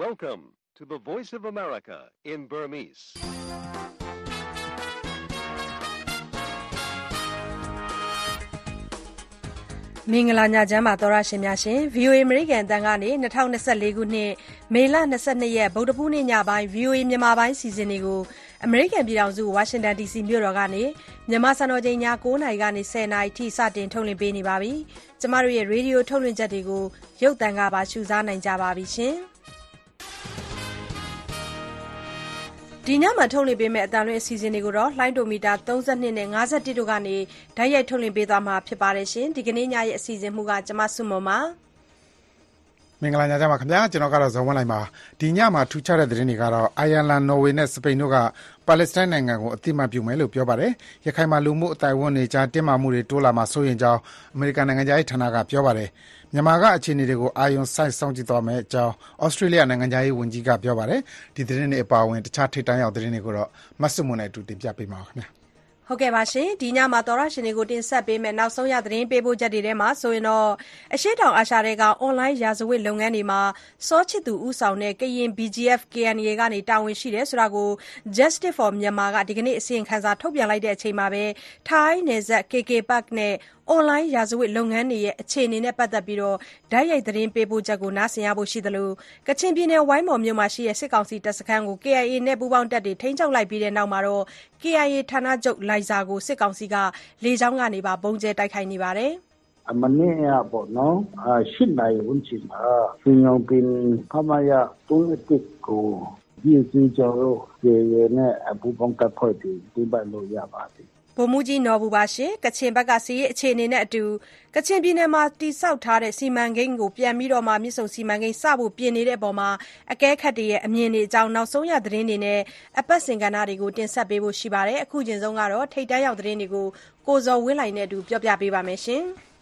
Welcome to the Voice of America in Burmese. ။မင်္ဂလာညချမ်းပါသောရရှင်များရှင် VOA American အတန်းကနေ2024ခုနှစ်မေလ22ရက်ဗုဒ္ဓဖူးနေ့ညပိုင်း VOA မြန်မာပိုင်းစီစဉ်တွေကို American ပြည်ထောင်စု Washington DC မြို့တော်ကနေမြန်မာစံတော်ချိန်ည9:00နာရီကနေ10:00နာရီထိစတင်ထုတ်လွှင့်ပေးနေပါပြီ။ကျမတို့ရဲ့ရေဒီယိုထုတ်လွှင့်ချက်တွေကိုရုပ်သံကပါရှုစားနိုင်ကြပါပြီရှင်။ဒီညမှာထုတ်လွှင့်ပေးမယ့်အတန်လွှင့်အစီအစဉ်တွေကိုတော့လှိုင်းဒိုမီတာ32နဲ့51တို့ကနေဓာတ်ရိုက်ထုတ်လွှင့်ပေးသွားမှာဖြစ်ပါတယ်ရှင်ဒီကနေ့ညရဲ့အစီအစဉ်မှုကကျမဆုမွန်ပါမင်္ဂလာညချမ်းပါခင်ဗျာကျွန်တော်ကတော့ဇော်ဝင်းလိုက်ပါဒီညမှာထူးခြားတဲ့သတင်းတွေကတော့အိုင်ယာလန်နော်ဝေနဲ့စပိန်တို့ကပါလက်စတိုင်းနိုင်ငံကိုအသိအမှတ်ပြုမယ်လို့ပြောပါတယ်ရခိုင်မှာလူမှုအတိုင်းအဝန်တွေကြားတင်းမာမှုတွေတိုးလာမှစိုးရင်ကြောင်းအမေရိကန်နိုင်ငံသားရေးဌာနကပြောပါတယ်မြန်မာကအခြေအနေတွေကိုအာရုံစိုက်စောင့်ကြည့်သွားမယ်အကြောင်းဩစတြေးလျနိုင်ငံသားရေးဝန်ကြီးကပြောပါတယ်ဒီသတင်းတွေအပါအဝင်တခြားထိပ်တန်းရောက်သတင်းတွေကိုတော့မတ်စုမွန်နဲ့အတူတင်ပြပေးမှာပါခင်ဗျာဟုတ်ကဲ့ပါရှင်ဒီညမှာသောရရှင်တွေကိုတင်ဆက်ပေးမယ်နောက်ဆုံးရသတင်းပေးပို့ချက်တွေထဲမှာဆိုရင်တော့အရှေ့တောင်အာရှတွေက online ရာဇဝတ်လုပ်ငန်းတွေမှာစောချစ်သူဦးဆောင်တဲ့ကရင် BGF KNA ကနေတာဝန်ရှိတယ်ဆိုတာကို Justice for Myanmar ကဒီကနေ့အစီရင်ခံစာထုတ်ပြန်လိုက်တဲ့အချိန်မှာပဲထိုင်းနယ်စပ် KK Park နဲ့အွန်လိုင်းရာဇဝတ်လုပ်ငန်းတွေရဲ့အခြေအနေနဲ့ပတ်သက်ပြီးတော့ဓာတ်ရိုက်သတင်းပေးပို့ချက်ကိုနားဆင်ရဖို့ရှိသလိုကချင်ပြည်နယ်ဝိုင်းမော်မြို့မှာရှိတဲ့စစ်ကောင်စီတပ်စခန်းကို KIA နဲ့ပူးပေါင်းတပ်တွေထိန်းချုပ်လိုက်ပြီးတဲ့နောက်မှာတော့ KIA ဌာနချုပ်လိုင်ဇာကိုစစ်ကောင်စီကလေကြောင်းကနေပါပုံကျဲတိုက်ခိုက်နေပါတယ်မနေ့ကပေါ့နော်8နိုင်ဝန်းကျင်မှာဆွေညောင်ပင်ခမရ31ကိုဒီစီကျော်တို့ရေနဲ့ပူးပေါင်းတပ်ဖွဲ့တွေဒီပတ်လို့ရပါတယ်ဗိုလ်မှူးကြီးနော်ဘူးပါရှင်ကချင်ဘက်ကစီးရေးအခြေအနေနဲ့အတူကချင်ပြည်နယ်မှာတိစောက်ထားတဲ့စီမံကိန်းကိုပြန်ပြီးတော့မှမြစ်ဆုံစီမံကိန်းစဖို့ပြင်နေတဲ့အပေါ်မှာအကဲခတ်တွေရဲ့အမြင်တွေအကြောင်းနောက်ဆုံးရသတင်းတွေနဲ့အပတ်စဉ်ကဏ္ဍတွေကိုတင်ဆက်ပေးဖို့ရှိပါတယ်အခုချိန်ဆုံးကတော့ထိပ်တန်းရောက်သတင်းတွေကိုကိုဇော်ဝင်းလိုင်နဲ့အတူပြောပြပေးပါမယ်ရှင်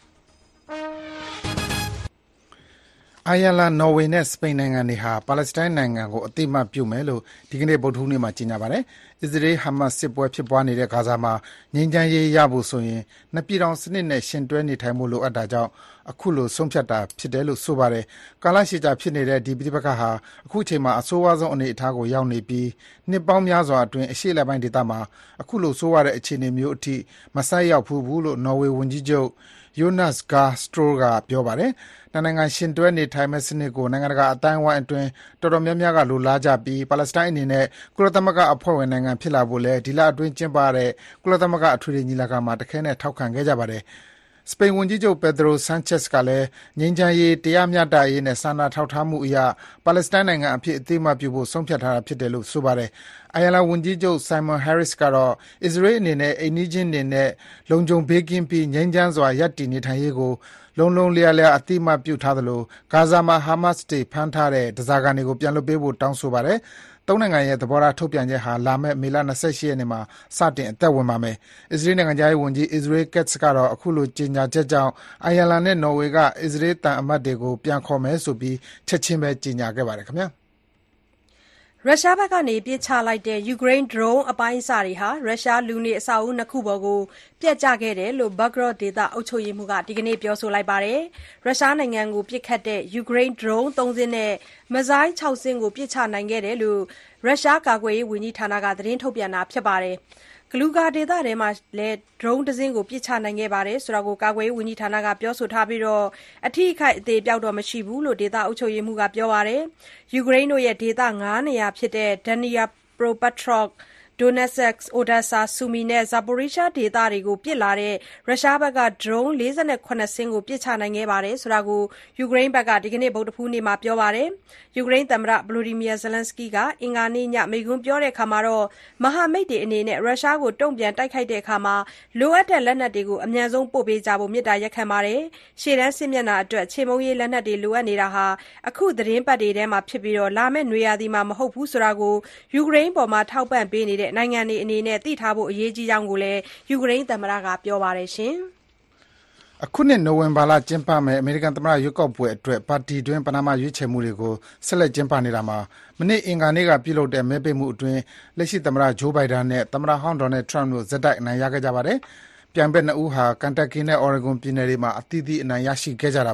အိုင်ယာလန်နော်ဝေနဲ့စပိန်နိုင်ငံတွေဟာပါလက်စတိုင်းနိုင်ငံကိုအသိအမှတ်ပြုမယ်လို့ဒီကနေ့ဗုဒ္ဓဟူးနေ့မှာကြေညာပါတယ်။အစ္စရေးဟာမတ်စစ်ပွဲဖြစ်ပွားနေတဲ့ဂါဇာမှာငြိမ်းချမ်းရေးရဖို့ဆိုရင်နှစ်ပြည်ထောင်စနစ်နဲ့ရှင်တွဲနေထိုင်မှုလိုအပ်တာကြောင့်အခုလိုဆုံးဖြတ်တာဖြစ်တယ်လို့ဆိုပါတယ်။ကာလရှည်ကြာဖြစ်နေတဲ့ဒီပြည်ပခါဟာအခုချိန်မှာအဆိုးဝါးဆုံးအနေအထားကိုရောက်နေပြီးနှစ်ပေါင်းများစွာအတွင်းအရှေ့အလယ်ပိုင်းဒေသမှာအခုလိုဆိုးဝါးတဲ့အခြေအနေမျိုးအထိမဆိုက်ရောက်ဘူးလို့နော်ဝေဝန်ကြီးချုပ်Jonas Gahr Store ကပြောပါတယ်။နိုင်ငံရှင်တွဲနေထိုင်မဲ့စနစ်ကိုနိုင်ငံတကာအတိုင်းအဝိုင်းအတွင်းတော်တော်များများကလိုလားကြပြီးပါလက်စတိုင်းအနေနဲ့ကုလသမဂ္ဂအဖွဲ့ဝင်နိုင်ငံဖြစ်လာဖို့လဲဒီလအတွင်းကျင်းပတဲ့ကုလသမဂ္ဂအထွေထွေညီလာခံမှာတခဲနဲ့ထောက်ခံခဲ့ကြပါတယ်။စပိန်ဝန်ကြီးချုပ်ပက်ဒရိုဆန်ချက်စ်ကလည်းငြိမ်းချမ်းရေးတရားမျှတရေးနဲ့စာနာထောက်ထားမှုအရပါလက်စတိုင်းနိုင်ငံအဖြစ်အသိအမှတ်ပြုဖို့ဆုံးဖြတ်ထားတာဖြစ်တယ်လို့ဆိုပါတယ်။အိုင်ယာလန်ဝန်ကြီးချုပ်ဆိုင်မွန်ဟဲရစ်ကတော့အစ္စရေးအနေနဲ့အိမ်နီးချင်းတွေနဲ့လုံခြုံဘေးကင်းပြီးငြိမ်းချမ်းစွာရပ်တည်နေထိုင်ရေးကိုလုံးလုံးလျားလျားအသိအမှတ်ပြုထားသလိုဂါဇာမှာဟာမတ်စ်တွေဖမ်းထားတဲ့ဓားစာခံတွေကိုပြန်လွှတ်ပေးဖို့တောင်းဆိုပါတယ်။သုံးနိုင်ငံရဲ့သဘောထားထုတ်ပြန်ချက်ဟာလာမယ့်မေလ28ရက်နေ့မှာစတင်အသက်ဝင်ပါမယ်။အစ္စရေးနိုင်ငံသားရေးဝန်ကြီး Israel Katz ကတော့အခုလိုကြေညာချက်ကြောင့်အိုင်ယာလန်နဲ့နော်ဝေကအစ္စရေးတန်အမတ်တွေကိုပြန်ခေါ်မယ်ဆိုပြီးချက်ချင်းပဲကြေညာခဲ့ပါတယ်ခင်ဗျာ။ရုရှားဘက်ကနေပစ်ချလိုက်တဲ့ယူကရိန်းဒရုန်းအပိုင်းအစတွေဟာရုရှားလူနေအဆောက်အဦနှစ်ခုပေါ်ကိုပြတ်ကျခဲ့တယ်လို့ဘဂ်ဂရော့ဒေသအုပ်ချုပ်ရေးမှူးကဒီကနေ့ပြောဆိုလိုက်ပါတယ်။ရုရှားနိုင်ငံကိုပစ်ခတ်တဲ့ယူကရိန်းဒရုန်း3စင်းနဲ့မစ်ဇိုင်း6စင်းကိုပစ်ချနိုင်ခဲ့တယ်လို့ရုရှားကာကွယ်ရေးဝန်ကြီးဌာနကသတင်းထုတ်ပြန်တာဖြစ်ပါတယ်။ဂလူကာဒေသထဲမှာလည်းဒရုန်းတစ်စင်းကိုပစ်ချနိုင်ခဲ့ပါတယ်ဆိုတာကိုကာကွယ်ရေးဝန်ကြီးဌာနကပြောဆိုထားပြီးတော့အထိအခိုက်အသေးပြောက်တော့မရှိဘူးလို့ဒေသအုပ်ချုပ်ရေးမှူးကပြောပါတယ်။ယူကရိန်းတို့ရဲ့ဒေသ9နေရာဖြစ်တဲ့ဒန်နီယာပရိုပတ်ထရော့Donetsk, Odessa, Sumy နဲ့ Zaporizhzhia ဒေသတွေကိုပစ်လာတဲ့ရုရှားဘက်ကဒရုန်း48စင်းကိုပစ်ချနိုင်ခဲ့ပါတယ်ဆိုတာကိုယူကရိန်းဘက်ကဒီကနေ့ဗုဒ္ဓဖူးနေ့မှာပြောပါတယ်။ယူကရိန်းသမ္မတ Volodymyr Zelensky ကအင်္ဂါနေ့ညမိန့်ခွန်းပြောတဲ့အခါမှာတော့မဟာမိတ်တွေအနေနဲ့ရုရှားကိုတုံ့ပြန်တိုက်ခိုက်တဲ့အခါမှာလိုအပ်တဲ့လက်နက်တွေကိုအမြန်ဆုံးပို့ပေးကြဖို့မေတ္တာရပ်ခံပါတယ်။ရှေ့တန်းစစ်မျက်နှာအတွက်ချေမှုန်းရေးလက်နက်တွေလိုအပ်နေတာဟာအခုသတင်းပတ်တွေထဲမှာဖြစ်ပြီးတော့လာမယ့်နွေရာသီမှာမဟုတ်ဘူးဆိုတာကိုယူကရိန်းပေါ်မှာထောက်ပံ့ပေးနေတဲ့နိုင်ငံတွေအနေနဲ့သိထားဖို့အရေးကြီးကြောင်းကိုလည်းယူကရိန်းသမ္မတကပြောပါတယ်ရှင်။အခုနှစ်နိုဝင်ဘာလကျင်းပမယ့်အမေရိကန်သမ္မတရွေးကောက်ပွဲအတွက်ပါတီတွင်းပဏာမရွေးချယ်မှုတွေကိုဆက်လက်ကျင်းပနေတာမှာမနေ့အင်္ဂါနေ့ကပြုလုပ်တဲ့မဲပေးမှုအတွင်းလက်ရှိသမ္မတဂျိုးဘိုင်ဒန်နဲ့သမ္မတဟောင်းဒေါ်နယ်ထရမ့်တို့ဇက်တိုက်အနိုင်ရခဲ့ကြပါတယ်။ပြိုင်ဘက်နှစ်ဦးဟာကန်တက်ကီနဲ့အော်ရီဂွန်ပြည်နယ်တွေမှာအသီးသီးအနိုင်ရရှိခဲ့ကြတာပါ။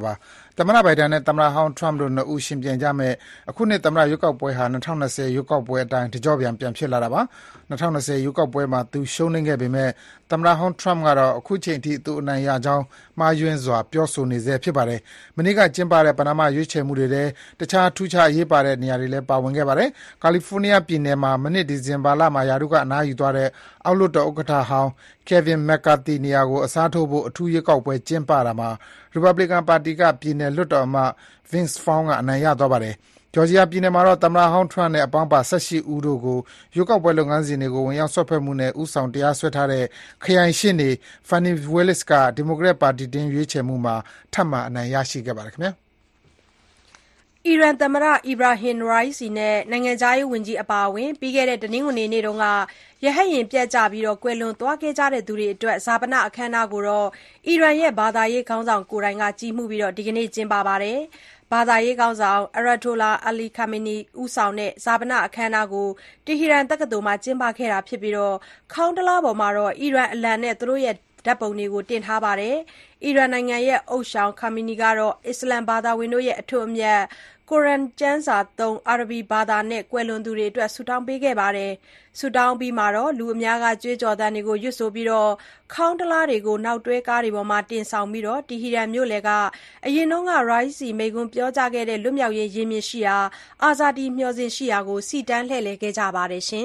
သမ္မတဘိုင်ဒန်နဲ့သမ္မတဟောင်းထရမ့်တို့နှစ်ဦးယှဉ်ပြိုင်ကြမယ့်အခုနှစ်သမ္မတရွေးကောက်ပွဲဟာ2020ရွေးကောက်ပွဲအတိုင်းတကျော့ပြန်ဖြစ်လာတာပါ2020ရွေးကောက်ပွဲမှာသူရှုံးနိမ့်ခဲ့ပေမဲ့သမ္မတဟောင်းထရမ့်ကတော့အခုချိန်ထိသူအနိုင်ရကြောင်းမှားယွင်းစွာပြောဆိုနေဆဲဖြစ်ပါတယ်မနေ့ကကျင်းပတဲ့ပနာမရွေးချယ်မှုတွေထဲတခြားထူးခြားအရေးပါတဲ့နေရာတွေလည်းပါဝင်ခဲ့ပါတယ်ကာလီဖိုးနီးယားပြည်နယ်မှာမနေ့ဒီဇင်ဘာလမှာယာတုကအနားယူသွားတဲ့အောက်လွှတ်တော်ဥက္ကဋ္ဌဟောင်း Kevin McCarthy နေရာကိုအစားထိုးဖို့အထူးရွေးကောက်ပွဲကျင်းပတာမှာ Republican ပါတီကပြည်နယ်လွှတ်တော်အမတ် Vince Vaughn ကအနိုင်ရသွားပါတယ်ဂျော်ဂျီယာပြည်နယ်မှာတော့သမ္မတဟောင်းထရမ့်နဲ့အပေါင်းပါ18ဦးတို့ကိုရွေးကောက်ပွဲလုပ်ငန်းစဉ်တွေကိုဝင်ရောက်ဆွတ်ဖက်မှုနဲ့ဥဆောင်တရားစွဲထားတဲ့ခရိုင်ရှေ့နေ Fani Willis ကဒီမိုကရက်ပါတီတင်ရွေးချယ်မှုမှာထပ်မံအနိုင်ရရှိခဲ့ပါတယ်ခင်ဗျာအီရန်သမ္မတ Ebrahim Raisi နဲ့နိုင်ငံခြားရေးဝန်ကြီးအပါအဝင်ပြီးခဲ့တဲ့တနင်္ဂနွေနေ့ကရဟတ်ယာဉ်ပျက်ကျပြီးကွယ်လွန်သွားခဲ့ကြသူတွေအတွက်ဈာပနအခမ်းအနားကိုအီရန်ရဲ့ဘာသာရေးခေါင်းဆောင်ကိုယ်တိုင်ကကြီးမှူးပြီးဒီကနေ့ကျင်းပပါတယ်။ဘာသာရေးခေါင်းဆောင် Ayatollah Ali Khamenei ဦးဆောင်တဲ့ဈာပနအခမ်းအနားကိုတီဟီရန်တက္ကသိုလ်မှာကျင်းပခဲ့တာဖြစ်ပြီးခေါင်းတလားပေါ်မှာအီရန်အလံနဲ့သူတို့ရဲ့ဓာတ်ပုံတွေကိုတင်ထားပါတယ်။အီရန်နိုင်ငံရဲ့ဥသျှောင် Khamenei ကတော့အစ္စလမ်ဘာသာဝင်တို့ရဲ့အထွတ်အမြတ်ကုရ်အာန်ကျမ်းစာသုံးအာရဗီဘာသာနဲ့ကွယ်လွန်သူတွေအတွက်ဆုတောင်းပေးခဲ့ပါတယ်။ဆုတောင်းပြီးမှလူအများကကြွေးကြော်သံတွေကိုရွတ်ဆိုပြီးခေါင်းတလားတွေကိုနောက်တွဲကားတွေပေါ်မှာတင်ဆောင်ပြီးတီဟီရန်မြို့လယ်ကအရင်က Raisi မိန့်ခွန်းပြောကြားခဲ့တဲ့လွတ်မြောက်ရေးရင်ပြင်ရှိရာအာဇာဒီမျှော်စင်ရှိရာကိုစီတန်းလှည့်လည်ခဲ့ကြပါတယ်။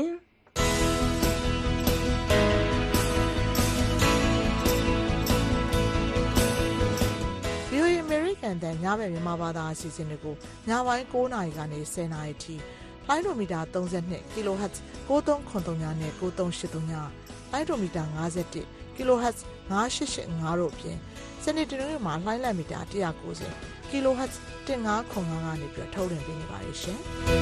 ကန်တန်ညဘက်မြန်မာဘာသာအစီအစဉ်တွေကိုညပိုင်း9နာရီကနေ10နာရီထိလိုင်းဒိုမီတာ32 kHz 9393နဲ့9383ညလိုင်းဒိုမီတာ51 kHz 9885တို့အပြင်စနေတနင်္ဂနွေမှာလိုင်းလံမီတာ190 kHz 1505ကနေပြီးထုတ်လွှင့်ပေးနေပါတယ်ရှင်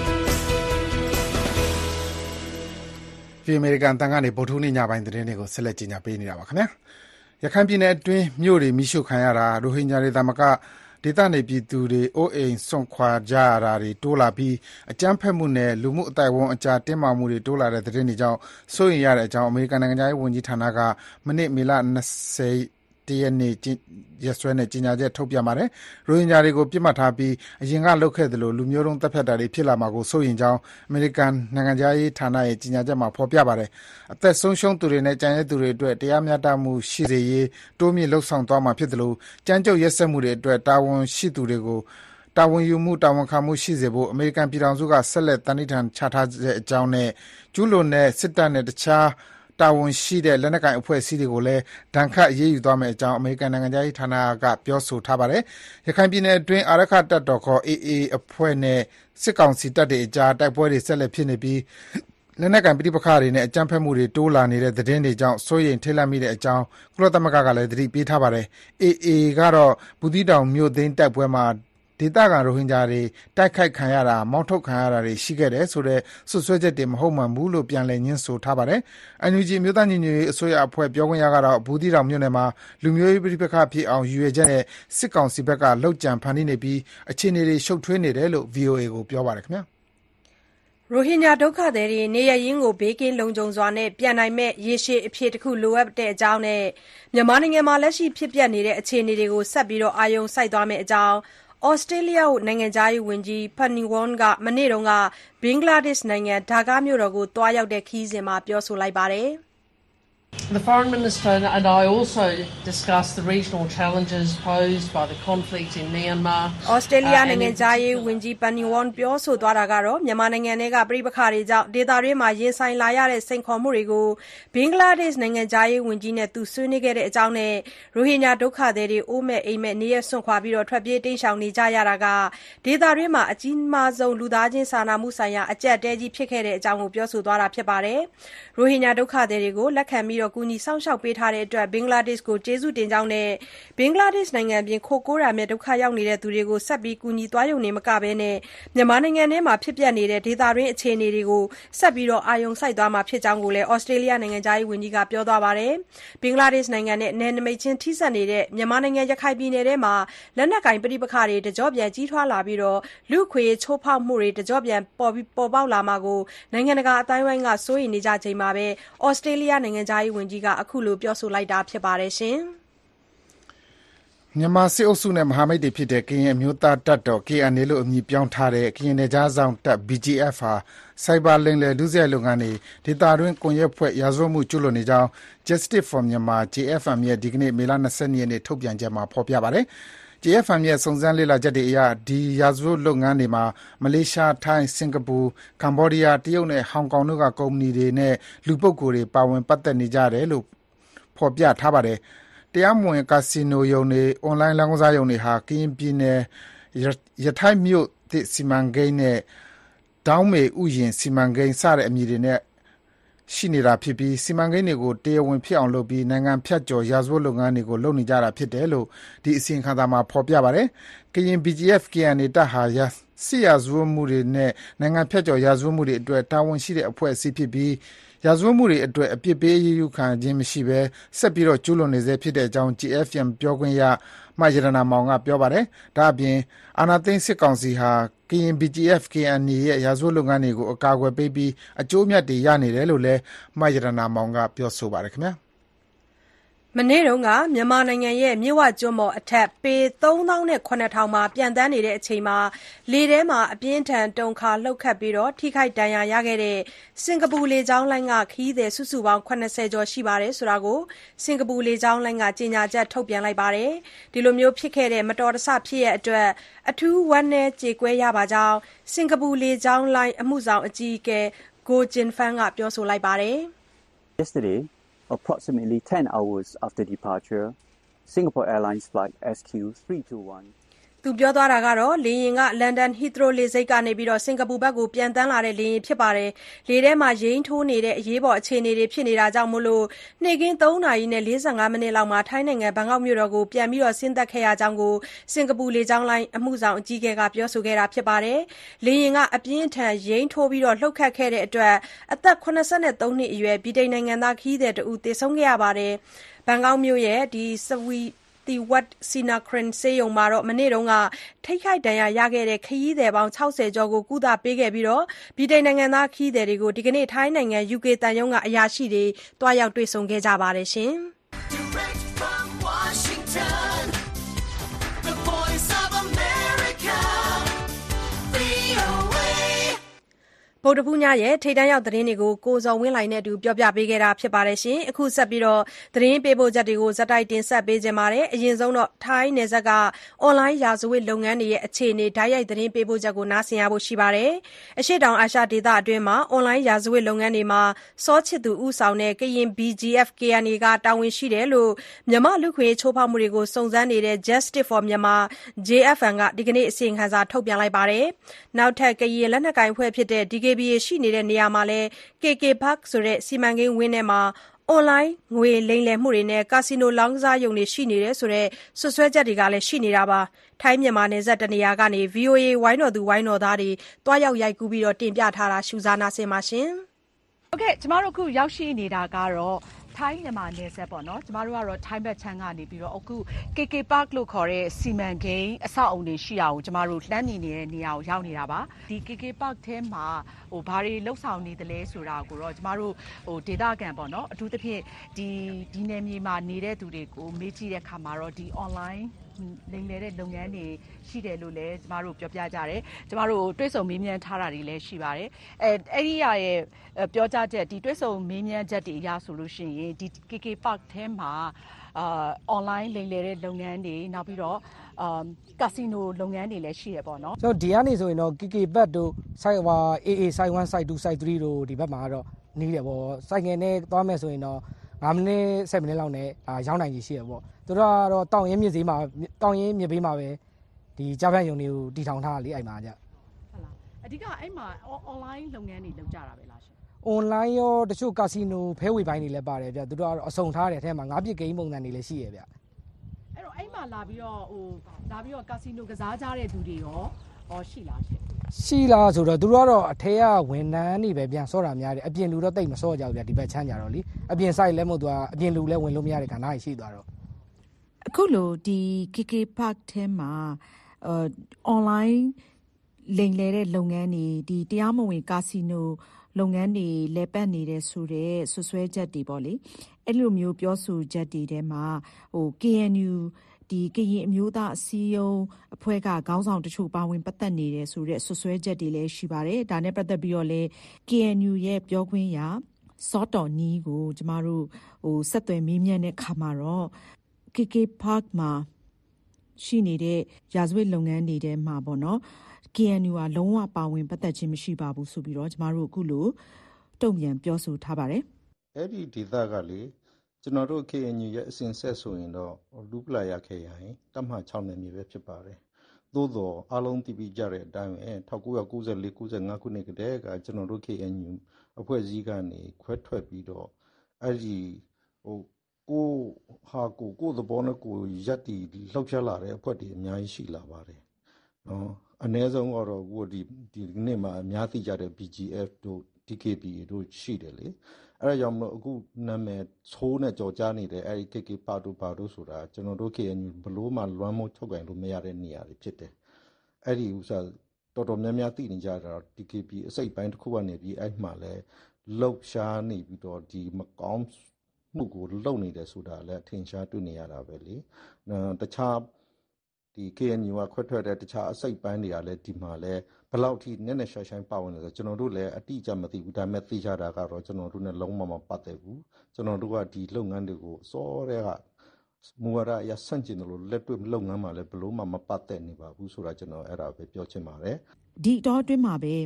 ဒီအမေရိကန်တန်ကနေဗုဒ္ဓဟူးနေ့ညပိုင်းသတင်းတွေကိုဆက်လက်ကြီးညာပေးနေတာပါခင်ဗျာရခိုင်ပြည်နယ်အတွင်းမြို့တွေမိရှုခံရတာရိုဟင်ဂျာတွေသာမကဒေသနေပြည်သူတွေအိုးအိမ်စွန့်ခွာကြရတာတွေတိုးလာပြီးအကြမ်းဖက်မှုနဲ့လူမှုအသိုက်အဝန်းအကြားတင်းမာမှုတွေတိုးလာတဲ့သတင်းတွေကြောင့်စိုးရိမ်ရတဲ့အကြောင်းအမေရိကန်နိုင်ငံသားရေးဝန်ကြီးဌာနကမနေ့မေလ20ရက်နေ့ရက်စွဲနဲ့ကြေညာချက်ထုတ်ပြန်ပါတယ်။ရိုဟင်ဂျာတွေကိုပြစ်မှတ်ထားပြီးအရင်ကလုပ်ခဲ့သလိုလူမျိုးတုံးတပ်ဖြတ်တာတွေဖြစ်လာမှာကိုစိုးရိမ်ကြောင်းအမေရိကန်နိုင်ငံသားရေးဌာနရဲ့ကြေညာချက်မှာဖော်ပြပါတယ်။အသက်ဆုံးရှုံးသူတွေနဲ့ကြံရသူတွေအတွက်တရားမျှတမှုရှိစေရေးတိုးမြင့်လှုံ့ဆော်သွားမှာဖြစ်သလိုကြမ်းကြုတ်ရက်စက်မှုတွေအတွက်တာဝန်ရှိသူတွေကိုတာဝန်ယူမှုတာဝန်ခံမှုရှိစေဖို့အမေရိကန်ပြည်ထောင်စုကဆက်လက်တန်ဋ္ဌာန်ချထားတဲ့အကြောင်းနဲ့ကျူးလွန်တဲ့စစ်တပ်နဲ့တခြားတာဝန်ရှိတဲ့လက်နက်ကိုင်အဖွဲ့အစည်းတွေကိုလည်းဒဏ်ခတ်အရေးယူသွားမယ့်အကြောင်းအမေရိကန်နိုင်ငံသားရေးဌာနကပြောဆိုထားပါတယ်။ရခိုင်ပြည်နယ်အတွင်းအာရခတပ်တော်ခေါ် AA အဖွဲ့နဲ့စစ်ကောင်စီတပ်တွေအကြားတိုက်ပွဲတွေဆက်လက်ဖြစ်နေပြီးလက်နက်ကိုင်ပဋိပက္ခတွေနဲ့အကြမ်းဖက်မှုတွေတိုးလာနေတဲ့သတင်းတွေကြောင့်စိုးရိမ်ထိတ်လန့်မိတဲ့အကြောင်းကုလသမဂ္ဂကလည်းသတိပေးထားပါတယ်။ AA ကတော့ဘူးသီးတောင်မြို့သိမ်းတိုက်ပွဲမှာဒေသခံရိုဟင်ဂျာတွေတိုက်ခိုက်ခံရတာမောင်းထုတ်ခံရတာတွေရှိခဲ့တယ်ဆိုတဲ့ဆွဆွဲချက်တွေမဟုတ်မှန်ဘူးလို့ပြန်လည်ညှင်းဆိုထားပါတယ်။ NUG မြို့သားညီညွတ်ရေးအစိုးရအဖွဲ့ပြောခွင့်ရကတော့ဘူးသီးတောင်မြို့နယ်မှာလူမျိုးရေးပဋိပက္ခဖြစ်အောင်ရည်ရွယ်ချက်နဲ့စစ်ကောင်စီဘက်ကလှုပ်ကြံဖန်တီးနေပြီးအခြေအနေတွေရှုပ်ထွေးနေတယ်လို့ VOA ကိုပြောပါတယ်ခင်ဗျာ။ရိုဟင်ဂျာဒုက္ခသည်တွေနေရပ်ရင်းကိုဘေးကင်းလုံခြုံစွာနဲ့ပြန်နိုင်မယ့်ရေရှည်အဖြေတစ်ခုလိုအပ်တဲ့အကြောင်းနဲ့မြန်မာနိုင်ငံမှာလက်ရှိဖြစ်ပျက်နေတဲ့အခြေအနေတွေကိုဆက်ပြီးအာရုံစိုက်သွားမယ့်အကြောင်းဩစတြေးလျနိုင်ငံခြားရေးဝန်ကြီး Penny Wong ကမနေ့ကဘင်္ဂလားဒေ့ရှ်နိုင်ငံဒါကာမြို့တော်ကိုသွားရောက်တဲ့ခရီးစဉ်မှာပြောဆိုလိုက်ပါတယ်။ The Foreign Minister and I also discussed the regional challenges posed by the conflict in Myanmar. ဩစတြေးလျနိုင်ငံခြားရေးဝန်ကြီး Penny Wong ပြောဆိုသွားတာကတော့မြန်မာနိုင်ငံထဲကပြည်ပခါတွေကြောင့်ဒေသတွင်းမှာရင်ဆိုင်လာရတဲ့စိန်ခေါ်မှုတွေကိုဘင်္ဂလားဒေ့ရှ်နိုင်ငံခြားရေးဝန်ကြီးနဲ့သူဆွေးနွေးခဲ့တဲ့အကြောင်းနဲ့ရိုဟင်ဂျာဒုက္ခသည်တွေအိုးမဲ့အိမ်မဲ့နေရစွန့်ခွာပြီးထွက်ပြေးတိမ်းရှောင်နေကြရတာကဒေသတွင်းမှာအကြီးမားဆုံးလူသားချင်းစာနာမှုဆိုင်ရာအကျပ်တဲကြီးဖြစ်ခဲ့တဲ့အကြောင်းကိုပြောဆိုသွားတာဖြစ်ပါတယ်။ရိုဟင်ဂျာဒုက္ခသည်တွေကိုလက်ခံပြီးကူညီစောင့်ရှောက်ပေးထားတဲ့အတွက်ဘင်္ဂလားဒေ့ရှ်ကိုကျေးဇူးတင်ကြောင်းနဲ့ဘင်္ဂလားဒေ့ရှ်နိုင်ငံပြင်ခိုကိုးရာမဲ့ဒုက္ခရောက်နေတဲ့သူတွေကိုဆက်ပြီးကူညီသွားရုံနဲ့မကဘဲမြန်မာနိုင်ငံထဲမှာဖြစ်ပျက်နေတဲ့ဒေသတွင်းအခြေအနေတွေကိုဆက်ပြီးအာရုံစိုက်သွားမှာဖြစ်ကြောင်းကိုလည်းဩစတြေးလျနိုင်ငံခြားရေးဝန်ကြီးကပြောသွားပါတယ်။ဘင်္ဂလားဒေ့ရှ်နိုင်ငံနဲ့နယ်နိမိတ်ချင်းထိစပ်နေတဲ့မြန်မာနိုင်ငံရခိုင်ပြည်နယ်ထဲမှာလက်နက်ကိုင်ပဋိပက္ခတွေတကြော့ပြန်ကြီးထွားလာပြီးလူ့အခွင့်အရေးချိုးဖောက်မှုတွေတကြော့ပြန်ပေါ်ပေါက်လာမှာကိုနိုင်ငံတကာအသိုင်းအဝိုင်းကစိုးရိမ်နေကြချိန်မှာပဲဩစတြေးလျနိုင်ငံခြားရေးဝန်ကြီးကအခုလိုပြောဆိုလိုက်တာဖြစ်ပါတယ်ရှင်။မြန်မာစစ်အုပ်စုနဲ့မဟာမိတ်တွေဖြစ်တဲ့ကရင်အမျိုးသားတပ်တော် KNA လို့အမည်ပြောင်းထားတဲ့ကရင်နယ်ခြားစောင့်တပ် BGF ဟာစိုက်ဘာလိမ်လည်ဒုစရိုက်လုပ်ငန်းတွေဒေသတွင်းကွန်ရက်ဖွဲ့ရာဇဝတ်မှုကျူးလွန်နေကြောင်း Justice for Myanmar JFM ရဲ့ဒီကနေ့မေလ 22 ရက်နေ့ထုတ်ပြန်ချက်မှာဖော်ပြပါတယ်။ JFM ရဲ့စုံစမ်းလေ့လာချက်တွေအရဒီရာဇဝတ်လုပ်ငန်းတွေမှာမလေးရှား၊ထိုင်း၊စင်ကာပူ၊ကမ္ဘောဒီးယား၊တရုတ်နဲ့ဟောင်ကောင်တို့ကကုမ္ပဏီတွေနဲ့လူပုဂ္ဂိုလ်တွေပါဝင်ပတ်သက်နေကြတယ်လို့ဖော်ပြထားပါတယ်။တရားမဝင်ကာစီနိုရုံတွေအွန်လိုင်းလောင်းကစားရုံတွေဟာကရင်ပြည်နယ်ရထိုက်မြို့သစ်စီမံကိန်းနဲ့ဒေါင်းမေဥယျာဉ်စီမံကိန်းစတဲ့အမည်တွေနဲ့ရှိနေတာဖြစ်ပြီးစီမံကိန်းတွေကိုတရားဝင်ဖြစ်အောင်လုပ်ပြီးနိုင်ငံဖြတ်ကျော်ရာဇဝတ်လုပ်ငန်းတွေကိုလုပ်နေကြတာဖြစ်တယ်လို့ဒီအစီရင်ခံစာမှာဖော်ပြပါတယ်။ကရင် BGF KNA တပ်ဟာစစ်ရာဇဝတ်မှုတွေနဲ့နိုင်ငံဖြတ်ကျော်ရာဇဝတ်မှုတွေအတွက်တာဝန်ရှိတဲ့အဖွဲ့အစည်းဖြစ်ပြီးရာဇဝတ်မှုတွေအတွက်အပြစ်ပေးအရေးယူခံခြင်းမရှိဘဲဆက်ပြီးကျူးလွန်နေဆဲဖြစ်တဲ့အကြောင်း JFM ပြောခွင့်ရမရတနာမောင်ကပြောပါတယ်။ဒါ့အပြင်အာဏာသိမ်းစစ်ကောင်စီဟာကရင် BGF KNA ရဲ့ရာဇဝတ်လုပ်ငန်းတွေကိုအကာအကွယ်ပေးပြီးအကျိုးအမြတ်တွေရနေတယ်လို့လည်းမရတနာမောင်ကပြောဆိုပါတယ်ခင်ဗျာ။မနေ့တုန်းကမြန်မာနိုင်ငံရဲ့မြစ်ဝကျွန်းပေါ်အထက်ပေ37,000မှာပျံသန်းနေတဲ့အချိန်မှာလေထဲမှာအပြင်းထန်တုန်ခါလှုပ်ခတ်ပြီးထိခိုက်ဒဏ်ရာရခဲ့တဲ့စင်ကာပူလေကြောင်းလိုင်းကခရီးသည်စုစုပေါင်း80ကျော်ရှိတယ်ဆိုတာကိုစင်ကာပူလေကြောင်းလိုင်းကကြေညာချက်ထုတ်ပြန်လိုက်ပါတယ်။ဒီလိုဖြစ်ခဲ့တဲ့မတော်တဆဖြစ်ရပ်အတွက်အထူးဝမ်းနည်းကြေကွဲရပါကြောင်းစင်ကာပူလေကြောင်းလိုင်းအမှုဆောင်အကြီးအကဲကိုဂျင်ဖန်ကပြောဆိုလိုက်ပါတယ်။ Yesterday,Approximately 10 hours after departure, Singapore Airlines flight SQ321 သူပြောသွားတာကတော့လေယာဉ်ကလန်ဒန်ဟီသရိုလေဆိပ်ကနေစင်ကာပူဘက်ကိုပျံသန်းလာတဲ့လေယာဉ်ဖြစ်ပါတယ်။လေထဲမှာရိန်းထိုးနေတဲ့အရေးပေါ်အခြေအနေတွေဖြစ်နေတာကြောင့်နေ့ခင်း3:45 မိနစ်လောက်မှာထိုင်းနိုင်ငံဘန်ကောက်မြို့တော်ကိုပြန်ဆင်းသက်ခဲ့ရကြောင်းစင်ကာပူလေကြောင်းလိုင်းအမှုဆောင်အကြီးအကဲကပြောဆိုခဲ့တာဖြစ်ပါတယ်။လေယာဉ်ကအပြင်းထန်ရိန်းထိုးလှုပ်ခတ်ခဲ့တဲ့အတွက်အသက်83နှစ်အရွယ်ဗြိတိန်နိုင်ငံသားခရီးသည်တဦးသေဆုံးခဲ့ရပါတယ်။ဘန်ကောက်မြို့ရဲ့The Wat Sinakrin ဆေးရုံမှာမနေ့ကထိခိုက်ဒဏ်ရာရခဲ့တဲ့ခရီးသည်ပေါင်း60ကျော်ကိုကုသပေးခဲ့ပြီးဗြိတိန်နိုင်ငံသားခရီးသည်တွေကိုဒီကနေ့ထိုင်းနိုင်ငံ UK သံရုံးကအရာရှိတွေတွားရောက်တွေ့ဆုံခဲ့ကြပါတယ်။ဗုဒ္ဓဖူးညရဲ့ထိပ်တန်းရောက်သတင်းတွေကိုကိုဇော်ဝင်းလှိုင်နဲ့အတူပြောပြပေးခဲ့တာဖြစ်ပါတယ်။အခုဆက်ပြီးသတင်းပေးပို့ချက်တွေကိုဇက်တိုက်တင်ဆက်ပေးကြပါမယ်။အရင်ဆုံးထိုင်းနယ်စပ်ကအွန်လိုင်းရာဇဝတ်လုပ်ငန်းတွေရဲ့အခြေအနေဓာတ်ရိုက်သတင်းပေးပို့ချက်ကိုနားဆင်ရဖို့ရှိပါတယ်။အရှေ့တောင်အာရှဒေသအတွင်းအွန်လိုင်းရာဇဝတ်လုပ်ငန်းတွေမှာစောချစ်သူဦးဆောင်တဲ့ကရင် BGF KNA ကတာဝန်ရှိတယ်လို့မြန်မာလူ့အခွင့်အရေးချိုးဖောက်မှုတွေကိုစုံစမ်းနေတဲ့ Justice for Myanmar JFM ကဒီကနေ့အစီရင်ခံစာထုတ်ပြန်လိုက်ပါတယ်။နောက်ထပ်ကရင်လက်နက်ကိုင်အဖွဲ့ဖြစ်တဲ့DKBA ရှိနေတဲ့နေရာမှာလည်း KK Park ဆိုတဲ့စီမံကိန်းဝင်းထဲမှာအွန်လိုင်းငွေလိမ်လည်မှုတွေနဲ့ကာစီနိုလောင်းကစားရုံတွေရှိနေတယ်ဆိုတဲ့စွပ်စွဲချက်တွေလည်းရှိနေတာပါ။ထိုင်းမြန်မာနယ်စပ်တနေရာကနေ VOA ဝိုင်းတော်သူဝိုင်းတော်သားတွေတွားရောက်ရိုက်ကူးပြီးတင်ပြထားတာရှုစားနာဆင်ပါရှင်။ဟုတ်ကဲ့ကျမတို့အခုရောက်ရှိနေတာကတော့ထိုင်းမြန်မာနယ်စပ်ပေါ့နော်ကျမတို့ကတော့ထိုင်းဘက်ချမ်းကနေပြီးတော့အခု KK Park လို့ခေါ်တဲ့စီမံကိန်းအဆောက်အုံတွေရှိတာကိုကျမတို့လှမ်းမြင်နေတဲ့နေရာကိုရောက်နေတာပါဒီ KK Park ထဲမှာဘာတွေလှုပ်ဆောင်နေသလဲဆိုတာကိုတော့ကျမတို့ဒေသခံပေါ့နော်အထူးသဖြင့်ဒီနယ်မြေမှာနေတဲ့သူတွေကိုမေးကြည့်တဲ့အခါမှာတော့ဒီ onlineလိမ်လည်တဲ့လုပ်ငန်းတွေရှိတယ်လို့လည်းကျမတို့ပြောပြကြတယ်ကျမတို့တွဲဆုံမေးမြန်းထားတာတွေလည်းရှိပါတယ်အဲ့ဒီရဲ့ပြောကြားချက်ဒီတွဲဆုံမေးမြန်းချက်တွေအရဆိုလို့ရှိရင်ဒီ KK Park ထဲမှာonline လိမ်လည်တဲ့လုပ်ငန်းတွေနောက်ပြီးတော့ကာစီနိုလုပ်ငန်းတွေလည်းရှိရပေါ့နော်ဆိုတော့ဒီကနေဆိုရင်တော့ KK Park တို့ site AA site 1 site 2 site 3တို့ဒီဘက်မှာတော့နေတယ်ပေါ့စိုက်ငယ်နဲ့သွားမယ်ဆိုရင်တော့9မိနစ်10မိနစ်လောက်နဲ့ရောက်နိုင်ကြီးရှိရပေါ့သူတို့ကတော့တောင်ရင်းမြစ်ဈေးမှာတောင်ရင်းမြစ်ဘေးမှာပဲဒီကြားဖြတ်ရုံတွေကိုတည်ထောင်ထားတာလေအဲ့မှာကြဟုတ်လားအဓိကအဲ့မှာ online လုပ်ငန်းတွေလုပ်ကြတာပဲလားရှင် online ရောတချို့ကာစီနိုဖဲဝေပိုင်းတွေလည်းပါတယ်ဗျသူတို့ကတော့အစုံထားတယ်အဲမှာ9ပြစ်ဂိမ်းပုံစံတွေလည်းရှိရဗျအဲ့တော့အဲ့မှာလာပြီးတော့ကာစီနိုကစားကြတဲ့သူတွေရောရှိလားရှင်ရှိလားဆိုတော့သူတို့ကတော့အထက်ကဝန်ထမ်းတွေပဲပြန်စောတာများတယ်အပြင်လူတော့တိတ်မစောကြဘူးဗျဒီဘက်ချမ်းကြတော့လीအပြင် site လည်းမဟုတ်သူကအပြင်လူလည်းဝင်လို့မရတဲ့ခါနားရှိသွားတော့အခုလိုဒီ KK Park ထဲမှာonline လိမ်လည်တဲ့လုပ်ငန်းတွေဒီတရားမဝင်ကာစီနိုလုပ်ငန်းတွေလဲပတ်နေတဲ့ဆိုတဲ့ဆွဆွဲချက်တွေပေါ့လေအဲ့လိုမျိုးပြောဆိုချက်တွေထဲမှာKNU ဒီကရင်အမျိုးသားအစည်းအရုံးအဖွဲ့ကခေါင်းဆောင်တချို့ပါဝင်ပတ်သက်နေတယ်ဆိုတဲ့ဆွဆွဲချက်တွေလည်းရှိပါတယ်ဒါနဲ့ပတ်သက်ပြီးတော့လည်း KNU ရဲ့ပြောခွင့်ရစောတော်နီးကိုကျမတို့ဆက်သွယ်မေးမြန်းတဲ့ခါမှာတော့ KK Park မှာရှိနေတဲ့ရာဇဝတ်လုပ်ငန်းတွေထဲမှာပေါ့နော် KNU ကလုံးဝပါဝင်ပတ်သက်ခြင်းမရှိပါဘူးဆိုပြီးတော့ကျမတို့အခုလိုတုံ့ပြန်ပြောဆိုထားပါတယ်အဲ့ဒီဒေသကလေကျွန်တော်တို့ KNU ရဲ့အစဉ်ဆက်ဆိုရင်တော့လူပလာရခဲ့ရင်တတ်မှတ်6နယ်မြေပဲဖြစ်ပါတယ်သို့တော့အလုံးတည်ပြီးကြတဲ့အတိုင်းပဲ1994 95ခုနှစ်ကတည်းကကျွန်တော်တို့ KNU အဖွဲ့အစည်းကနေခွဲထွက်ပြီးတော့အဲ့ဒီကိုသဘောနဲ့ကိုရက်တီလှုပ်ရှားလာတဲ့အဖွဲ့တွေအများကြီးရှိလာပါတယ်နော်အနည်းဆုံးတော့ကိုဒီနေ့မှာအများသိကြတဲ့ BGF တို့ DKP တို့ရှိတယ်လေအဲ့ဒါကြောင့်မလို့အခုနာမည်သိုးနဲ့ကြော်ကြားနေတဲ့အဲ့ဒီ KK ပါတို့ဆိုတာကျွန်တော်တို့ KNU ဘလို့မှလွမ်းမိုးထုတ်ကင်လို့မရတဲ့နေရာတွေဖြစ်တယ်အဲ့ဒီဥစ္စာတော်တော်များများသိနေကြတာ DKP အစိတ်ပိုင်းတစ်ခုကနေပြီးအဲ့မှာလဲလှုပ်ရှားနေပြီးတော့ဒီမကောင်းမှုကိုလုံနေတယ်ဆိုတာလည်းအထင်ရှားတွေ့နေရတာပဲလေတခြားဒီ KNU ကခွဲထွက်တဲ့တခြားအစိတ်ပိုင်းတွေကလည်းဒီမှာလည်းဘယ်လောက်ထိနည်းနည်းရှိုင်းပါဝင်လဲဆိုကျွန်တော်တို့လည်းအတိအကျမသိဘူးဒါပေမဲ့သိကြတာကတော့ကျွန်တော်တို့နဲ့လုံးဝမပတ်သက်ဘူးကျွန်တော်တို့ကဒီလုပ်ငန်းတွေကိုစောတဲ့ကမူဝါဒအရဆန့်ကျင်တယ်လို့လက်တွေ့လုပ်ငန်းမှာလည်းဘလို့မှမပတ်သက်နေပါဘူးဆိုတာကျွန်တော်အဲ့ဒါပဲပြောချင်ပါတယ်ဒီတော့အတွင်းမှာပဲ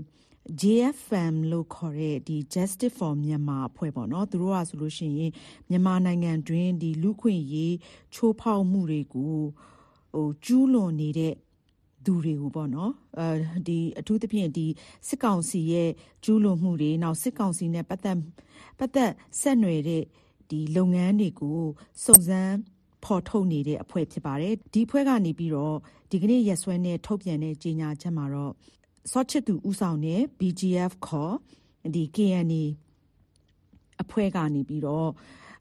JFM လို့ခေါ်တဲ့ဒီ Justice for Myanmar အဖွဲ့ပေါ့နော်သူတို့ကဆိုလို့ရှိရင်မြန်မာနိုင်ငံတွင်ဒီလူခွင့်ရေးချိုးဖောက်မှုတွေကိုကျူးလွန်နေတဲ့သူတွေကိုပေါ့နော်ဒီအထူးသဖြင့်ဒီစစ်ကောင်စီရဲ့ကျူးလွန်မှုတွေနောက်စစ်ကောင်စီနဲ့ပတ်သက်ဆက်နွယ်တဲ့ဒီလုပ်ငန်းတွေကိုစုံစမ်းဖော်ထုတ်နေတဲ့အဖွဲ့ဖြစ်ပါတယ်ဒီအဖွဲ့ကနေပြီးတော့ဒီကနေ့ရက်စွဲနဲ့ထုတ်ပြန်တဲ့ကြေညာချက်မှာတော့စောချစ်သူဦးဆောင်တဲ့ BGF ခေါ်ဒီ KNA အဖွဲ့ကနေပြီးတော့